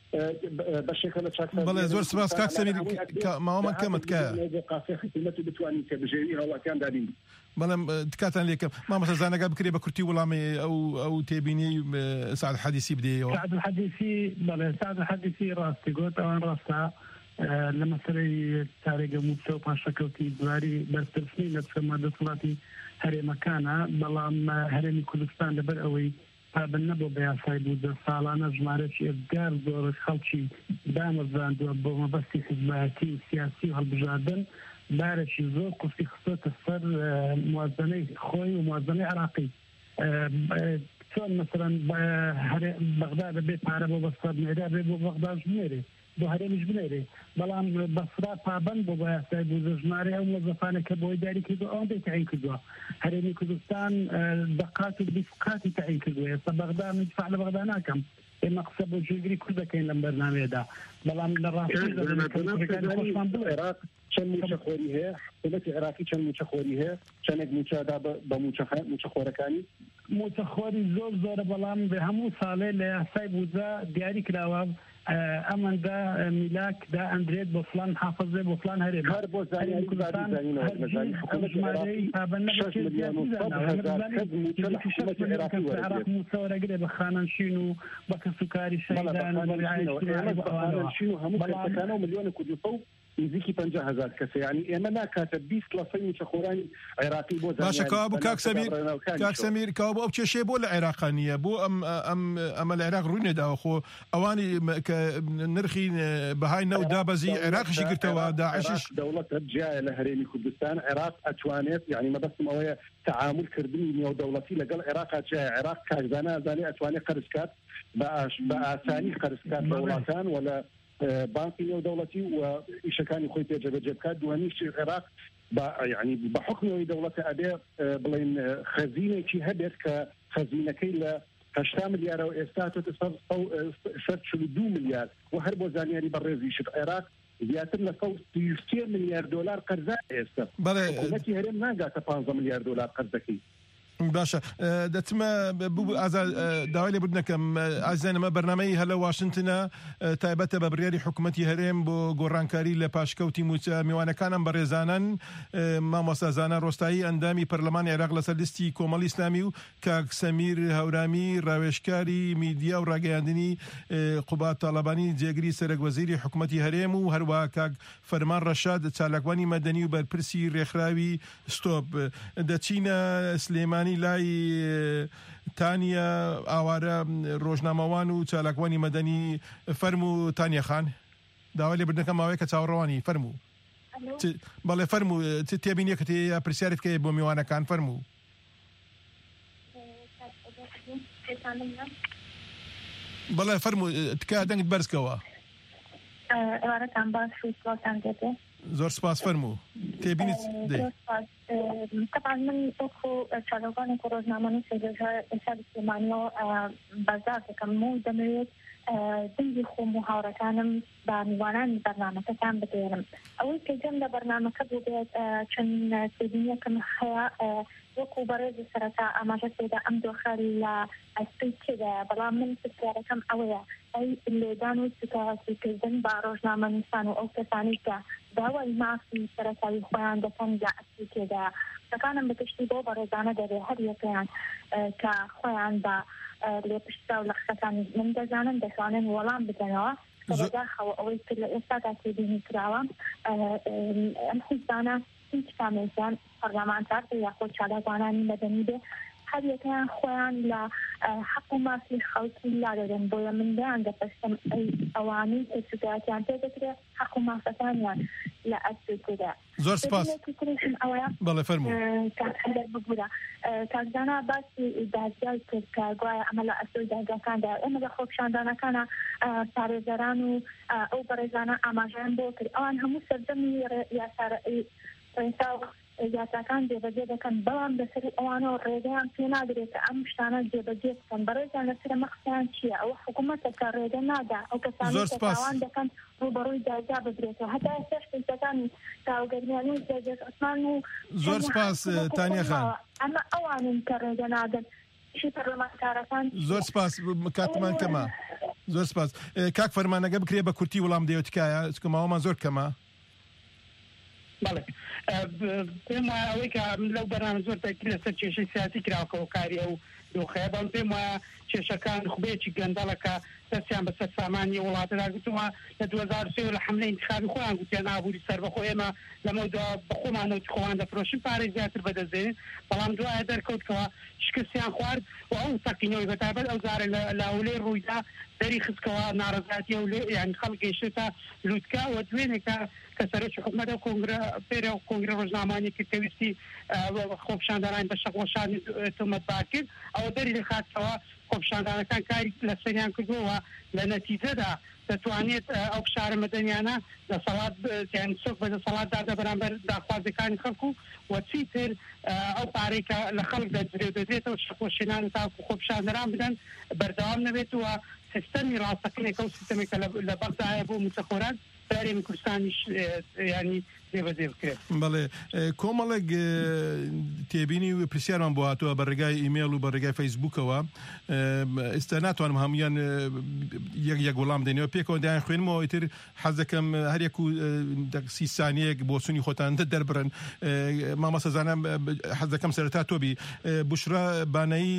بشكل شخصي بله زور سپاس کاک سمیر ما ما کمت که قاسي خدمته بتواني كبجيري هو كان دارين بله تكاتن ليك ما مثلا زانا قبل كريبه كرتي ولا او او تبيني سعد الحديثي بدي سعد الحديثي بله سعد الحديثي راستي قلت اوان راستا لما سري تاريخ مبسوط باشكوتي دواري برترسني لتسمى دسلاتي هري مكانها بلام هرمي كردستان لبرقوي بالنبو بياساي بود سالانه جمارش ابدار دور خلشي دامزان دو بو مبسي خدماتي سياسي هالبجادن بارش زور قصي خصوص السر موازنه خوي وموازنه عراقي شلون مثلا بغداد بيت عرب وبصر معداد بغداد جميري بو هرمي جميري بلام بصرا طابن بو بياساي بود جماري او موظفانه كبو اداري كدو اون دي تعين كدو هرمي كردستان دقات بفقات تعين كدو بغداد ندفع لبغداد ناكم المقصد وجيري كذا كاين البرنامج هذا بلام للراسي العراق كان متخوري هي حكومه العراقي كان متخوري هي كان متشادا بمتخوره كاني متخوري زور زور بلام بهمو صالح لسايب وزا دياري كلاواب امن دا ملاك دا اندريد بفلان حافظه بفلان هرم هربو زاني كردستان حكومه العراقي شش مليون وصبها كذا حكومه العراقي العراق مستوى قريب خانان شنو بك سكري شيدان ورعايه خانان شنو هم كانوا مليون كردستان يزيكي بنجا هزار كسي يعني أنا كاتب بيس كلاسين شخوراني عراقي بو باشا كابو كاك سمير كاك سمير كابو أو شيء بو العراقانية بو أم أم أم العراق روينا دا أخو أواني نرخي بهاي نو دابزي عراق شكرتوا داعش دولة رجع لهريمي كردستان عراق أتوانيت يعني ما بس موية تعامل كردني نيو دولتي لقال عراق جاء عراق كازانا زاني أتواني قرسكات بقى بقى ثاني قرسكات دولتان ولا بانكي نيو دولتي وإيش كان يخوي تجربة جبكات دوانيش العراق يعني بحكم دولة أداء بلين خزينة شيء هدف كخزينة كيلا هشتا مليار أو إستاتو تصل شلو دو مليار وهربو زانياري برزيش العراق زيادة لصوت تيستير مليار دولار قرضة إستا حكومتي هرم ناقا تبانزا مليار دولار قرضكي باشا دتما بو ازا داويلي بدنكم عزيزنا ما برنامجي هلا واشنطن تايبته ببرياري حكومتي هرم بو غورانكاري لباشكوتي موتا ميوانا كانن برزانن ما مسازانا روستاي اندامي برلمان عراق لسلستي كومال اسلامي كاك سمير هورامي راوشكاري ميديا وراغاندني قبات طالباني جيغري سرق وزيري حكومتي هرم وهروا كاك فرمان رشاد تالاكواني مدني وبرسي رخراوي ستوب دتشينا سليمان لای تانیا آواره روزنامه‌وان و چالاکوانی مدنی فرمو تانیا خان داولی بدنکم ماوی که چاوروانی فرمو بله فرمو تیابینی که پرسیارت که با میوانه کان فرمو بله فرمو تکا دنگ برز کوا اواره کام باز شویت تانگته زور سپاس فرمو تیابینی ده طبعا من اخو شالوغان روزنامه‌نویس سیدجای سعد سلیمانی و بازار که مو دمرید دەنگی خۆم و هاوڕەکانم بە میوانانی بەرنامەکەتان بدێنم ئەوەی کە جەم لە بەرنامەکە بوو بێت چەند سێبینیەکەم هەیە وەکو بەڕێزی سەرەتا ئاماژە پێدا ئەم دۆخە لە ئەسپەی تێدایە بەڵام من پرسیارەکەم ئەوەیە ئەی لێدان و سوتاسیکردن بە ڕۆژنامە نووسان و ئەو کەسانی کە داوای مافی سەرەتایی خۆیان دەکەن لە ئەسپەی تێدایە دەکانم بەگشتی بۆ بەڕێزانە دەبێت هەر یەکەیان کە خۆیان بە لێپشتا و لە قسەکانی من دەزانن دەتوانن وەڵام بدەنەوە کە بەداخەوە ئەوەی کرد لە ئێستادا تێبینی کراوە ئەم حیزبانە هیچ کامێکیان پەرلەمانتار یاخۆ چالاوانانی مەدەنی بێ هەر یەکەیان خۆیان لە حەق و مافی خەڵکی لا دەدەن بۆیە من دەیان دەپەرسم ئەوانەی کە سوتایەتیان پێدەکرێت حەق و مافەکانیان لە ئەسپەی تێدا. زۆر سپاس. بەڵێ فەرموو. کاکەندەر بگورە کاکزانە باسی دادگای کرد کە گوایە ئەمە لە ئەسپەی دادگاکاندا ئێمە لە خۆپیشاندانەکانە پارێزەران و ئەو بەڕێزانە ئاماژەیان بۆ کرد ئەوان هەموو سەردەمی یاسا یاساکان جێبەجێ دەکەن بەڵام لەسەر ئەوانەوە ڕێگەیان پێ ناگرێت کە ئەم شتانە جێبەجێ بکەن بەڕێزان لەسەر مەقسەیان چییە ئەوە حکوومەتە کە ڕێگە نادا ئەو کەسانی کە تاوان دەکەن ڕوبەڕووی دادگا بدرێتەوە هەتا ئێستا شتێکەکانی تاوگەرمیانی جێجێت عوسمان و زۆر سپاس تانیا خان ئەمە ئەوانن کە ڕێگە نادەن شی پەرلەمانتارەکان زۆر سپاس کاتمان کەمە زۆر سپاس کاک فەرمانەکە بکرێ بە کورتی وەڵام دەیەوە تکایە چکە ماوەمان زۆر کەمە بەڵێ پێم وایە ئەوەی کە لەو بەرنامە زۆر تاکید لەسەر کێشەی سیاسی کراوەکەەوە کاری ئەو دۆخەیە بەڵام پێم وایە کێشەکان خوبێکی گەندەڵەکە دەستیان بەسەر سامانی وڵاتەدا گوتووە لە دوو هەزار و سێ لە حملەی انتخابی خۆیان گوتیان ئابووری سەربەخۆ ئێمە لەمەودا بە خۆمانەوتی خۆوان دەفرۆشین پارەی زیاتر بەدەستێنین بەڵام دوایە دەرکەوتکەوە شکستیان خوارد و ئەو تەقینەوەی بەتابەت ئەو زارە لە هەولێر ڕوویدا دەری خستکەوە ناڕەزاتی یعنی خەڵک گەیشتە لووتکە و دوێنێکە کە سەرۆکی حکوومەت و کۆنگرە پێرە و کۆنگرە ڕۆژنامانی کە پێویستی خۆپیشاندانان بە شەقوەشانی تۆمەتبار کرد ئەوە دەری لەخاتەوە خۆپیشاندانەکان کاری لەسەریان کردووە لە نەتیجەدا دەتوانێت ئەو شارە مەدەنیانە دەسەڵات سۆک بە دەسەڵاتدادا بەرامبەر داخوازەکانی خەڵکو و چیتر ئەو پارەی کە لە خەڵک دەدرێت دەدرێتەوە شەقوەشێنان تاکو خۆپیشاندەران بدەن بەردەوام نەبێتەوە سیستەمی ڕاستەقینێکە و سیستەمێکە لە بەغدایە بۆ موچەخۆران دارێمی کوردستانیش ینی دێبەدێ بکرێت. بەڵێ کۆمەڵێک تێبینی و پرسیارمان بۆ هاتووە بە ڕێگای ئیمێل و بە ڕێگای فەیسبووکەوە ئێستا ناتوانم هەمویان یەک یەک وەڵام دێنەوە پێکەوە دایان خوێنمەوە ئیتر حەز دەکەم هەرێک و سی سانیەک بۆ سونی خۆتان دەربڕن مامۆستا زانم حەز دەکەم سەرەتا تۆبی بوشرا بانایی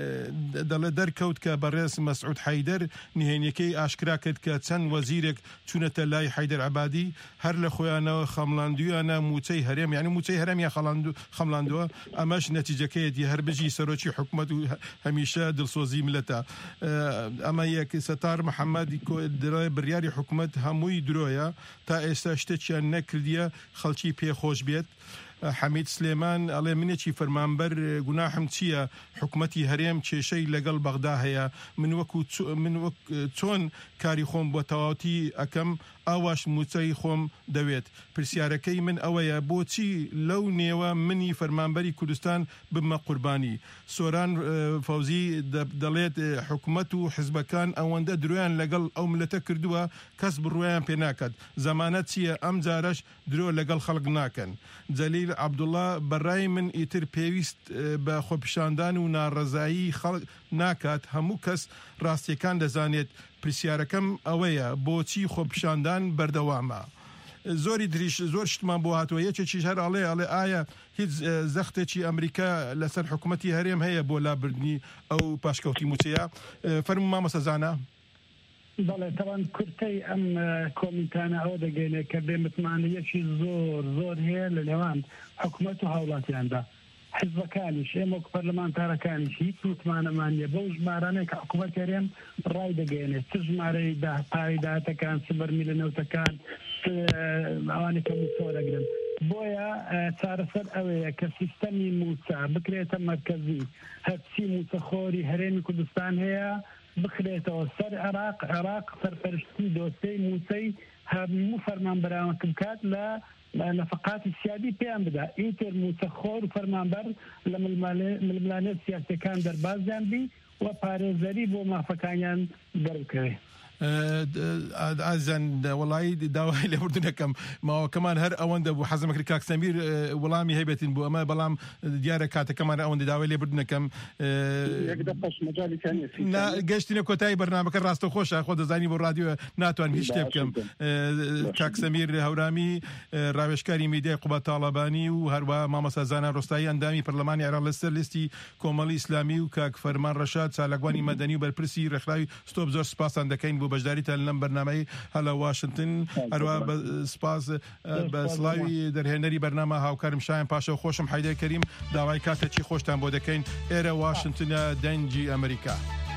دەڵێ دەرکەوت کە بەڕێز مەسعود حەیدەر نهێنیەکەی ئاشکرا کرد کە چەند وەزیرێک چوونەتە لای حەیدەر عەبادی هەر لە خۆیانەوە خەمڵاندویانە موچەی هەرێم یعنی موچەی هەرێمیان خەمڵاندووە ئەمەش نەتیجەکەیەتی هەر بژی سەرۆکی حکوومەت و هەمیشە دڵسۆزی ملەتە ئەمە یەک سەتار محەممەد بڕیاری حکوومەت هەمووی درۆیە تا ئێستا شتێکیان نەکردیە خەڵکی پێخۆش بێت حەمید سلێمان ئەڵێ منێکی فەرمانبەر گوناحم چییە حکوومەتی هەرێم کێشەی لەگەڵ بەغدا هەیە من وەکو من وەک چۆن کاری خۆم بۆ تەواوەتی ئەەکەم ئاواش موچەی خۆم دەوێت پرسیارەکەی من ئەوەیە بۆچی لەو نێوە منی فەرمانبەری کوردستان بمە قوربانی سۆران فەوزی دەڵێت حکوومەت و حزبەکان ئەوەندە درۆیان لەگەڵ ئەو ملەتە کردووە کەس بڕوایان پێ ناکات زەمانە چییە ئەم جارەش درۆ لەگەڵ خەڵک ناکەن جەلیل عەبدوڵڵا بەڕای من ئیتر پێویست بە خۆپیشاندان و ناڕەزایی خەڵک ناکات هەموو کەس ڕاستیەکان دەزانێت پرسیارەکەم ئەوەیە بۆچی خۆپیشاندان بەردەوامە زۆری دریش زۆر شتمان بۆ هاتووە یەکێکیش هەر ئەڵێ ئەڵێ ئایا هیچ زەختێکی ئەمریکا لەسەر حکوومەتی هەرێم هەیە بۆ لابردنی ئەو پاشکەوتی موچەیە فەرموو مامۆستا زانا بەڵێ تەوان کورتەی ئەم کۆمیتانە ئەوە دەگەینێت کە بێ متمانەیەکی زۆر زۆر هەیە لە نێوان حکوومەت و هاوڵاتیاندا حزبەکانیش ئێمە وەک پەرلەمانتارەکانیش هیچ متمانەمان نیە بەو ژمارانەیە کە حکوومەت هەرێم ڕای دەگەێنێت چ ژمارەی پایداتەکان سبەرمی لە نەوتەکان ئەوانێک کە موچۆ دەگرن بۆیە چارەسەر ئەوەیە کە سیستەمی موچە بکرێتە مەرکەزی هەرچی موچەخۆری هەرێمی کوردستان هەیە بخرێتەوە سەر عێراق عێراق سەرپەرشتی دۆسەی موچەی هەموو فەرمانبەرانەکە بکات لە نەفقاتی سیادی پێیان بدا ئیتر موچەخۆر و فەرمانبەر لە ململانێت سیاسەکان دەربازیان بی و پارێزەری بۆ مافەکانیان دەربکەوێت ئازان وڵایی داوای لێبوردنەکەم ماوە کەمان هەر ئەوەندە بوو حەزم کرد کاک سەمیر وەڵامی هەیبەتین بوو ئەمە بەڵام دیارە کاتەکەمان ئەوەندە داوای لێبوردنەکەم گەشتینە کۆتایی بەرنامەکە ڕاستەخۆشە خۆ دەزانی بۆ رادیۆ ناتوان هیچ شتێ بکەم. کاک سەمیر هەورامی ڕاوێژکاری میدیای قوبەت تاڵەبانی و هەروە مامەستا زانا ڕۆستایی ئەندامی پەرلەمانی عێراق لەسەر لیستی کۆمەڵی ئیسلامی و کاک فەرمان ڕەشاد چالاکوانی مەدەنی و بەرپرسی ڕێکخراوی ستۆپ زۆر سپاسان دەکەین بۆ بەشداریتان لەم بەرنامەی هەلە واشنگتن. هەروە سپاس بە سڵاوی دەرهێنەری بەرنامە هاوکارم شایان پاشە و خۆشم حەیدەر کەریم داوای کاتێکی خۆشتان بۆ دەکەین. ئێرە واشنگتنە دەنگی ئەمریکا.